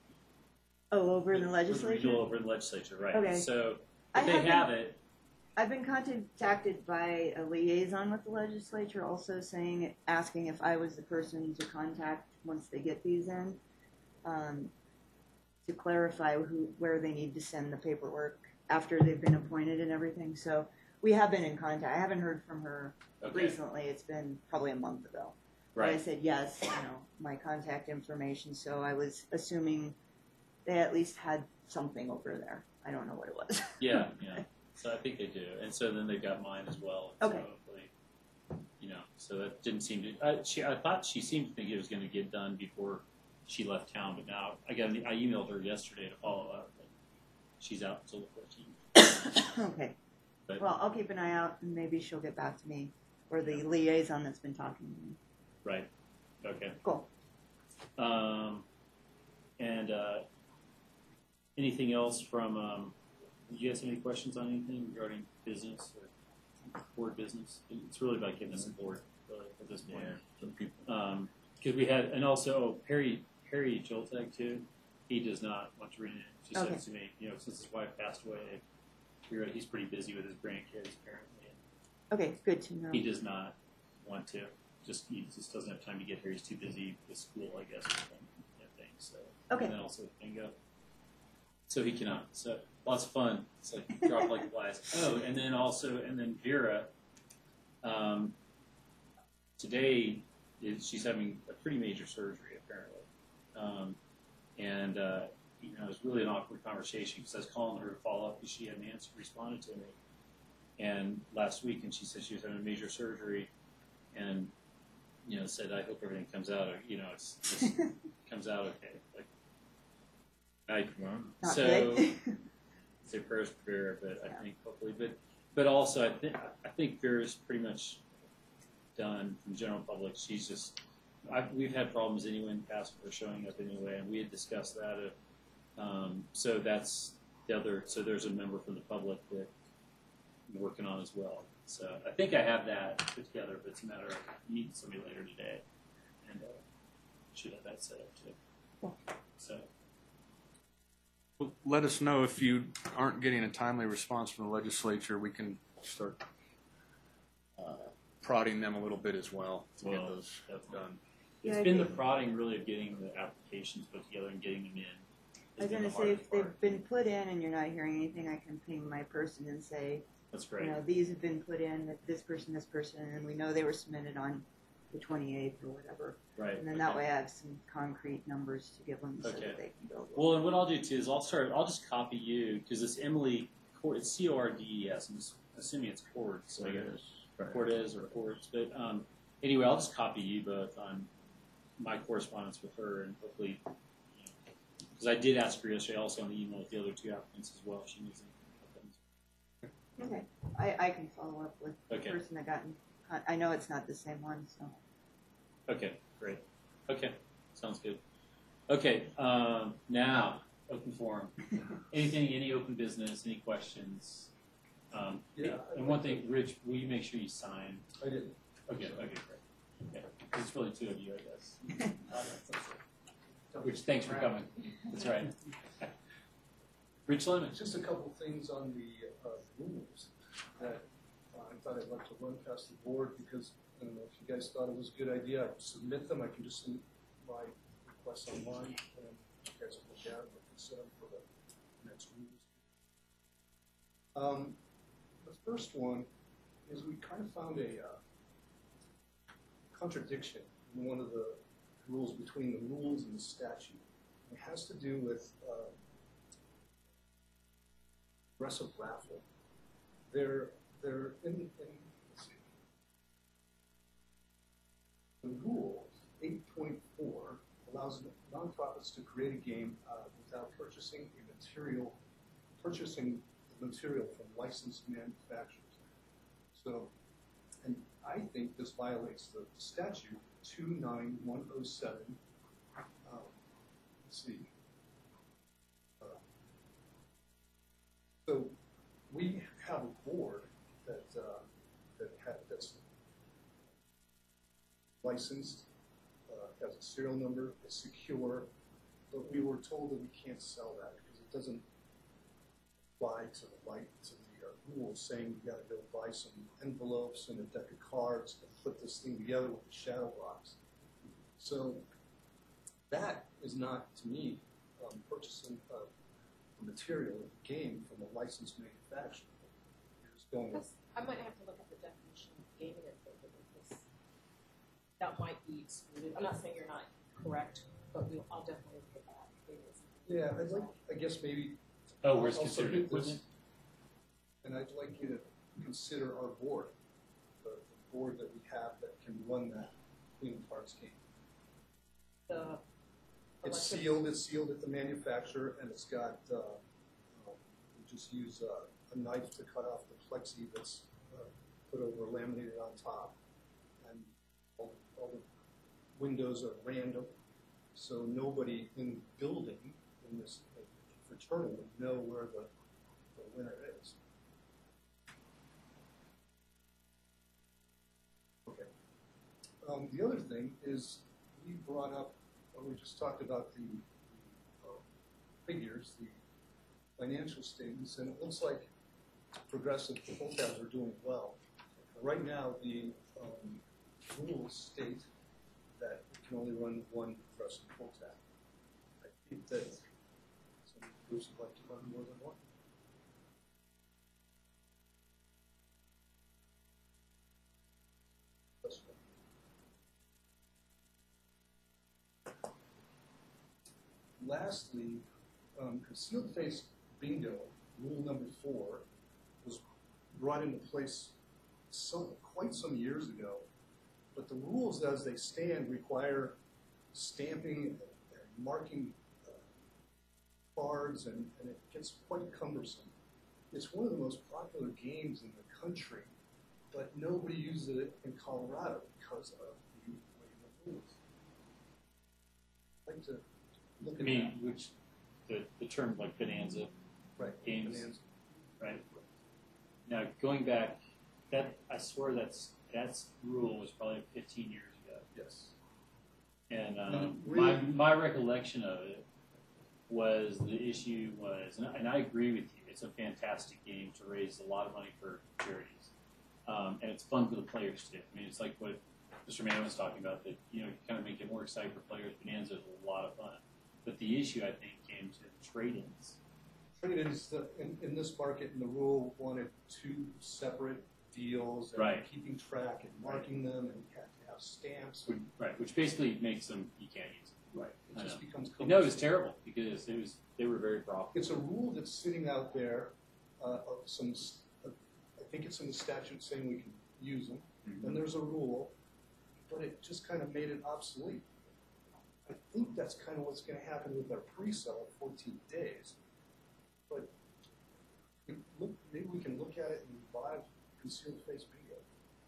Oh, over in the legislature? Regional over in the legislature, right. Okay. So I if they haven't- have it, I've been contacted by a liaison with the legislature, also saying, asking if I was the person to contact once they get these in, um, to clarify who, where they need to send the paperwork after they've been appointed and everything. So we have been in contact. I haven't heard from her okay, recently. It's been probably a month ago. But I right. said yes, you know, my contact information. So I was assuming they at least had something over there. I don't know what it was. Yeah, yeah. So I think they do, and so then they've got mine as well. And Okay. So hopefully, you know, so that didn't seem to. I, she, I thought she seemed to think it was going to get done before she left town, but now I got. I emailed her yesterday to follow up, but she's out until the fourteenth. Okay. But Well, I'll keep an eye out, and maybe she'll get back to me, or the liaison that's been talking to me. right, okay. Cool. Um, and uh, anything else from? Um, do you guys have any questions on anything regarding business or board business? It's really about getting us a board, really, at this point. Some people. Um, because we had, and also oh, Harry Harry Joltag too. He does not want to renew. She Okay. said to me, you know, since his wife passed away, we were, he's pretty busy with his grandkids apparently. Okay, good to know. He does not want to. Just he just doesn't have time to get here. He's too busy with school, I guess, or something. I think so. Okay. And then also with bingo. So he cannot. So lots of fun. It's like drop like flies. Oh, and then also, and then Vera. Um, today, is, she's having a pretty major surgery apparently, um, and uh, you know it was really an awkward conversation because I was calling her to follow up because she hadn't answered, responded to me, and last week, and she said she was having a major surgery, and you know said I hope everything comes out, you know, it's just comes out okay. Like, I, Not so good. say prayers for Vera, but I think hopefully, but but also I think I think Vera's pretty much done from the general public. She's just I've, we've had problems anyway in the past with her showing up anyway, and we had discussed that. Uh, um, so that's the other. So there's a member from the public that I'm working on as well. So I think I have that put together, but it's a matter of meeting somebody later today, and uh, should have that set up too. Cool. So. Well, let us know if you aren't getting a timely response from the legislature. We can start uh, prodding them a little bit as well to get Well, those done. It's Yeah, I been the think- prodding really of getting the applications put together and getting them in. I was has been gonna the say, hardest if they've part. been put in and you're not hearing anything, I can ping my person and say, That's you great. know, these have been put in, that this person, this person, and we know they were submitted on the twenty-eighth or whatever. Right. And then that okay. way I have some concrete numbers to give them so Okay. that they can go. Well, and what I'll do too is I'll start. I'll just copy you because it's Emily. Cord, it's C O R D E S. I'm just assuming it's Cords. I guess Cordes or Cords. But um, anyway, I'll just copy you both on my correspondence with her, and hopefully, because I did ask her yesterday also on the email with the other two applicants as well. If she needs anything. Okay, I, I can follow up with Okay. the person that got in. con- I know it's not the same one, so. Okay, great. Okay, sounds good. Okay, um, now, open forum. Anything, any open business, any questions? Um, Yeah, and one thing, Rich, will you make sure you sign? I didn't. Okay, okay, great. Okay, 'cause it's really two of you, I guess. Rich, thanks for coming. That's right. Rich Lemon. Just a couple things on the uh, rules that uh, I thought I'd like to run past the board because I don't know if you guys thought it was a good idea. I submit them. I can just submit my requests online and you guys will look at them and consider them for the next rules. Um, the first one is we kind of found a uh, contradiction in one of the rules between the rules and the statute. It has to do with uh, aggressive raffle. They're, they're in, in let's see. The rule, eight point four, allows nonprofits to create a game uh, without purchasing a material, purchasing the material from licensed manufacturers. So, and I think this violates the statute two nine one oh seven. Um, let's see. Uh, So we have a board licensed, uh, has a serial number, is secure, but we were told that we can't sell that because it doesn't apply to the light, to the uh, rules saying you gotta go buy some envelopes and a deck of cards and put this thing together with a shadow box. So that is not, to me, um, purchasing a, a material, a game from a licensed manufacturer. You're just going with, That's- I might have to look at the definition of gaming equipment because that might be excluded. I'm not saying you're not correct, but we'll, I'll definitely look at that. It is. yeah, I'd like, I guess maybe. Oh, where's I'll considered submit this, equipment? And I'd like you to consider our board, the, the board that we have that can run that Queen of Hearts game. The It's electric- sealed, it's sealed at the manufacturer, and it's got, uh, um, we just use uh, a knife to cut off the plexi that's uh, put over, laminated on top. And all, all the windows are random, so nobody in the building, in this fraternity, would know where the, the winner is. Okay. Um, the other thing is, we brought up, or we just talked about the, the uh, figures, the financial statements, and it looks like Progressive pull tabs are doing well. Right now, the um, rules state that you can only run one Progressive pull tab. I think that some groups would like to run more than one. That's one. Lastly, um, concealed face bingo, rule number four, was brought into place some, quite some years ago. But the rules as they stand require stamping and, and marking uh, cards, and, and it gets quite cumbersome. It's one of the most popular games in the country, but nobody uses it in Colorado because of the way the rules. I'd like to look I at mean, that. which, the, the term like bonanza Right, games, Bonanza. right? Now, going back, that, I swear that's, that's rule was probably fifteen years ago. Yes. And, And um, really- my, my recollection of it was the issue was, and I, and I agree with you, it's a fantastic game to raise a lot of money for charities. Um, and it's fun for the players too. I mean, it's like what Mister Mann was talking about, that, you know, you kind of make it more exciting for players. Bonanza is a lot of fun. But the issue, I think, came to the trade-ins. Trade-ins, the- in, in this market, and the rule wanted two separate deals, and Right. keeping track and marking them, and you had to have stamps. Which, right, which basically makes them, you can't use them. Right, I it just know. becomes. No, it was cumbersome. terrible because it was, they were very profitable. It's a rule that's sitting out there, uh, of some, s- uh, I think it's in the statute saying we can use them, Mhm. and there's a rule, but it just kind of made it obsolete. I think that's kind of what's gonna happen with our pre-sale at fourteen days. But we look, maybe we can look at it and revive concealed face bingo.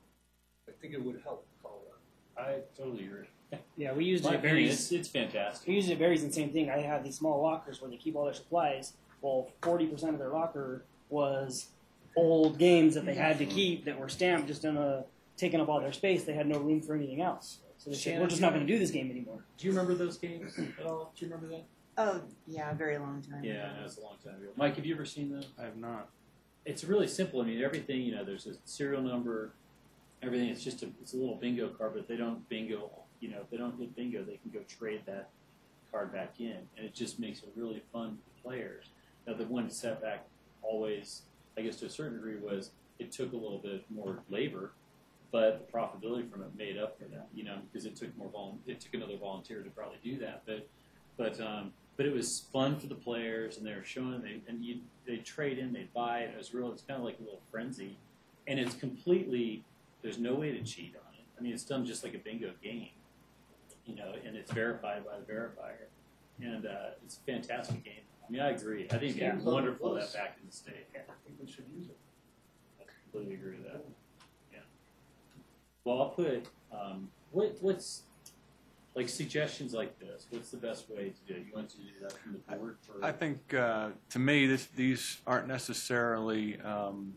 I think it would help Colorado. I totally agree. Yeah, we used My it at opinion, Berries. it's, it's fantastic. We used it at Berries, and same thing. I have these small lockers where they keep all their supplies. Well, forty percent of their locker was old games that they had to keep that were stamped just in a taking up all their space. They had no room for anything else. So they said, Shannon, "We're just not going to do this game anymore." Do you remember those games at all? Do you remember that? Oh, yeah, a very long time. Yeah, I know it's a long time ago. Mike, have you ever seen them? I have not. It's really simple. I mean, everything, you know, there's a serial number, everything. It's just a, it's a little bingo card, but if they don't bingo, you know, if they don't hit bingo, they can go trade that card back in. And it just makes it really fun for the players. Now, the one setback always, I guess to a certain degree, was it took a little bit more labor, but the profitability from it made up for that, you know, because it took more vol- it took another volunteer to probably do that. But, but, um, but it was fun for the players, and they were showing they and you they trade in, they buy it. It was real. It's kind of like a little frenzy, and it's completely. There's no way to cheat on it. I mean, it's done just like a bingo game, you know, and it's verified by the verifier, and uh, it's a fantastic game. I mean, I agree. I think Yeah. it'd be wonderful to have back in the state. I think we should use it. I completely agree with that. Yeah. Well, I'll put um, what what's like suggestions like this. What's the best way to do it? You want to do that from the board? For, I think uh, to me, this, these aren't necessarily um,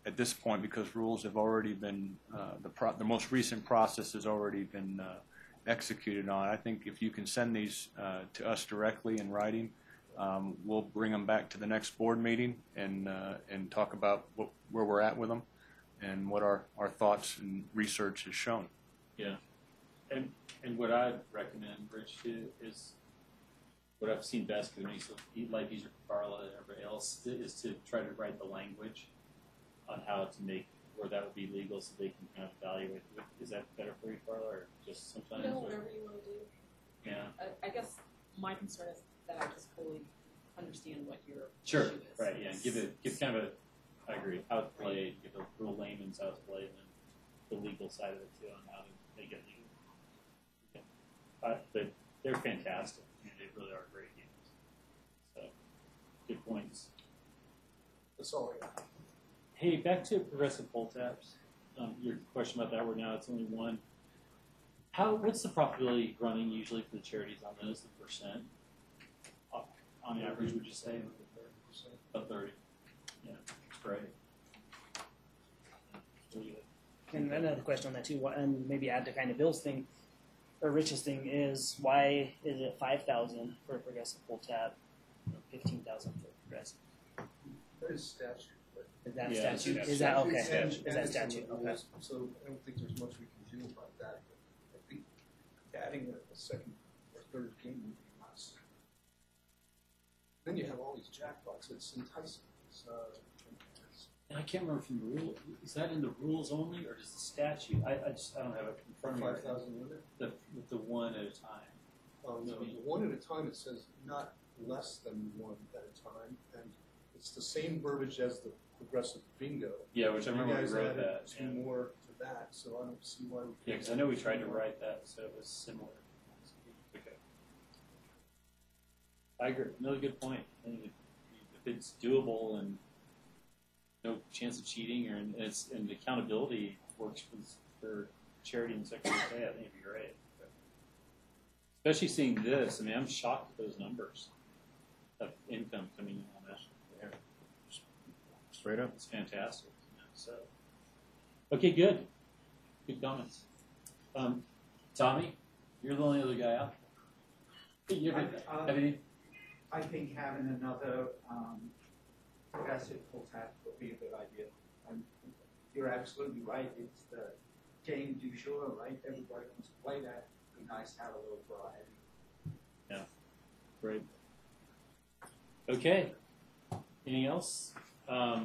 at this point, because rules have already been, uh, the pro, the most recent process has already been, uh, executed on. I think if you can send these, uh, to us directly in writing, um, we'll bring them back to the next board meeting and, uh, and talk about what, where we're at with them and what our, our thoughts and research has shown. Yeah. And, and what I'd recommend, Rich, too, is what I've seen best, because it makes it life easier for Carla and everybody else, is to try to write the language on how to make where that would be legal, so they can kind of evaluate. Is that better for you, Carla, or just sometimes? You know, or- whatever you want to do. Yeah. I, I guess my concern is that I just fully understand what your Sure. issue is. Right. Yeah. Give it. Give kind of a. I agree. How it's played. Give a real layman's how it's played, and then the legal side of it too, on how to make it legal. Okay. Uh, but they're fantastic. I mean, they really are great games. So, good points. That's all I got. Hey, back to progressive pull tabs. Um, your question about that, where now it's only one. How? What's the profitability running usually for the charities on those? The percent uh, on average, would you say? About thirty. Yeah, that's great. Really good. And another question on that too, what- and maybe add to kind of Bill's thing, or Rich's thing is, why is it five thousand for a progressive pull tab, or fifteen thousand for progressive? That is statute, but. Is that Yeah, statute? it's Is that okay? And- Is and that it's in statute? the Okay. rules, So I don't think there's much we can do about that, but I think adding a, a second or third game would be nice. Then you have all these jackpots, it's enticing, it's, uh, it's, And I can't remember from the rule. Is that in the rules only, or does the statute? I, I just I don't have it in front of me. five thousand limit. The with the one at a time. Oh, no, the one at a time, it says not less than one at a time, and it's the same verbiage as the progressive bingo. Yeah, which I remember You we guys wrote added that. two Yeah, more to that, so I don't see why we. yeah, because I know we tried to write that, so it was similar. Okay. I agree. Another good point. I think if it's doable and no chance of cheating, or and it's and accountability works for, for charity and Secretary of State, I think it'd be great. Especially seeing this, I mean, I'm shocked at those numbers of income coming in on that. Straight up. It's fantastic. So, okay, good. Good comments. Um, Tommy, you're the only other guy out. You ever I- uh, have any? I think having another um, progressive pull tab would be a good idea. And you're absolutely right. It's the game du jour, right? Everybody wants to play that. It'd be nice to have a little variety. Great. Okay. Anything else? Um,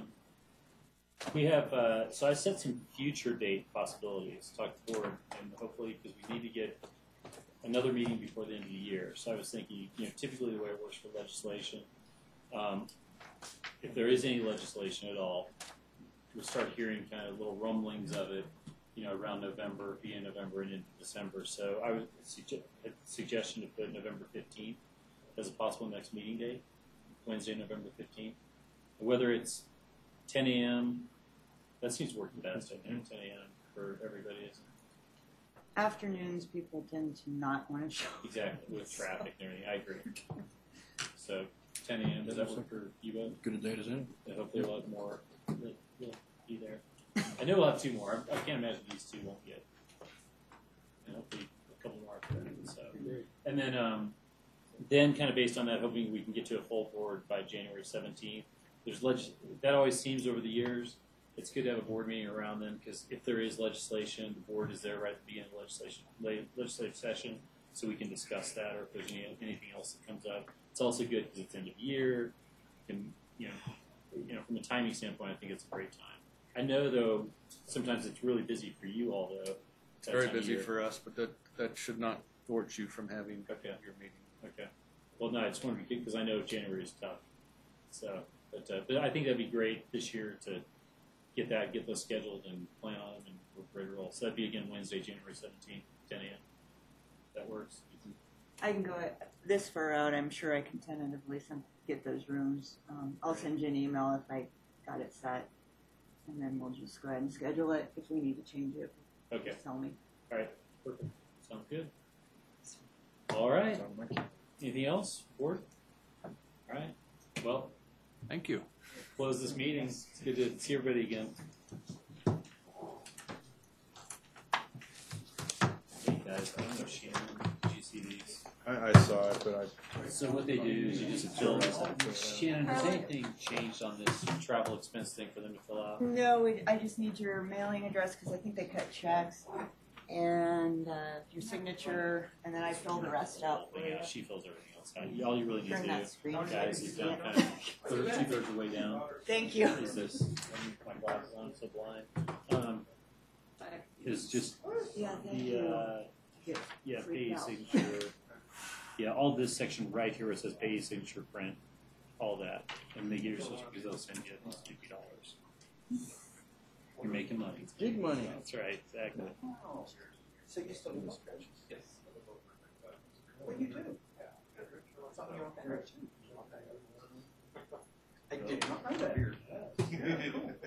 we have, uh, so I set some future date possibilities, talk forward, and hopefully, because we need to get another meeting before the end of the year. So I was thinking, you know, typically the way it works for legislation, um, if there is any legislation at all, we'll start hearing kind of little rumblings of it, you know, around November, beginning of November and into December. So I would suggest a suggestion to put November fifteenth as a possible next meeting date, Wednesday, November fifteenth. Whether it's ten a.m., that seems working best, I think, ten a.m. for everybody, isn't it? Afternoons, people tend to not want to show. Exactly, with traffic and everything, I agree. So ten a.m., does that work for you both? Good a date as any. And hopefully we'll have more, that will be there. I know we'll have two more, I can't imagine these two won't get. And hopefully a couple more after that, so. And then, um, then kind of based on that, hoping we can get to a full board by January seventeenth. There's leg, that always seems over the years, it's good to have a board meeting around then, because if there is legislation, the board is there right at the beginning of legislation, legislative session, so we can discuss that, or if there's any, anything else that comes up. It's also good because it's end of year, and you know, you know, from a timing standpoint, I think it's a great time. I know though, sometimes it's really busy for you all though. It's very busy for us, but that, that should not thwart you from having Okay. your meeting. Okay. Well, no, I just wanted to because I know January is tough. So, but uh, but I think that'd be great this year to get that, get those scheduled, and plan on them, and we're ready to roll. So that'd be again Wednesday, January seventeenth, ten a.m. That works. I can go this far out. I'm sure I can tentatively some, get those rooms. Um, I'll send you an email if I got it set, and then we'll just go ahead and schedule it. If we need to change it, Okay. just tell me. All right. Perfect. Sounds good. All right. Anything else, board? All right. Well, Thank you. Close this meeting. It's good to see everybody again. Hey guys, I don't know, Shannon, did you see these? I, I saw it, but I. So what they do is you just fill this out. Shannon, has anything changed on this travel expense thing for them to fill out? No, we, I just need your mailing address because I think they cut checks and uh, your signature, and then I fill the rest out. for you. Yeah, she fills everything else out. All you really need Turn to that do, screen. guys, you've done kind of third, two thirds of the way down. Thank you. Is this? Let me put my glasses on, I'm so blind. Um, is just Yeah, thank the you. uh, Get yeah, pay freaked out. signature. Yeah, all this section right here where it says pay signature print, all that, and they give you social because they'll send you these fifty dollars. You're making money. Big money. That's right, exactly. So you still do scratches? Yes. What do you do? Something you want to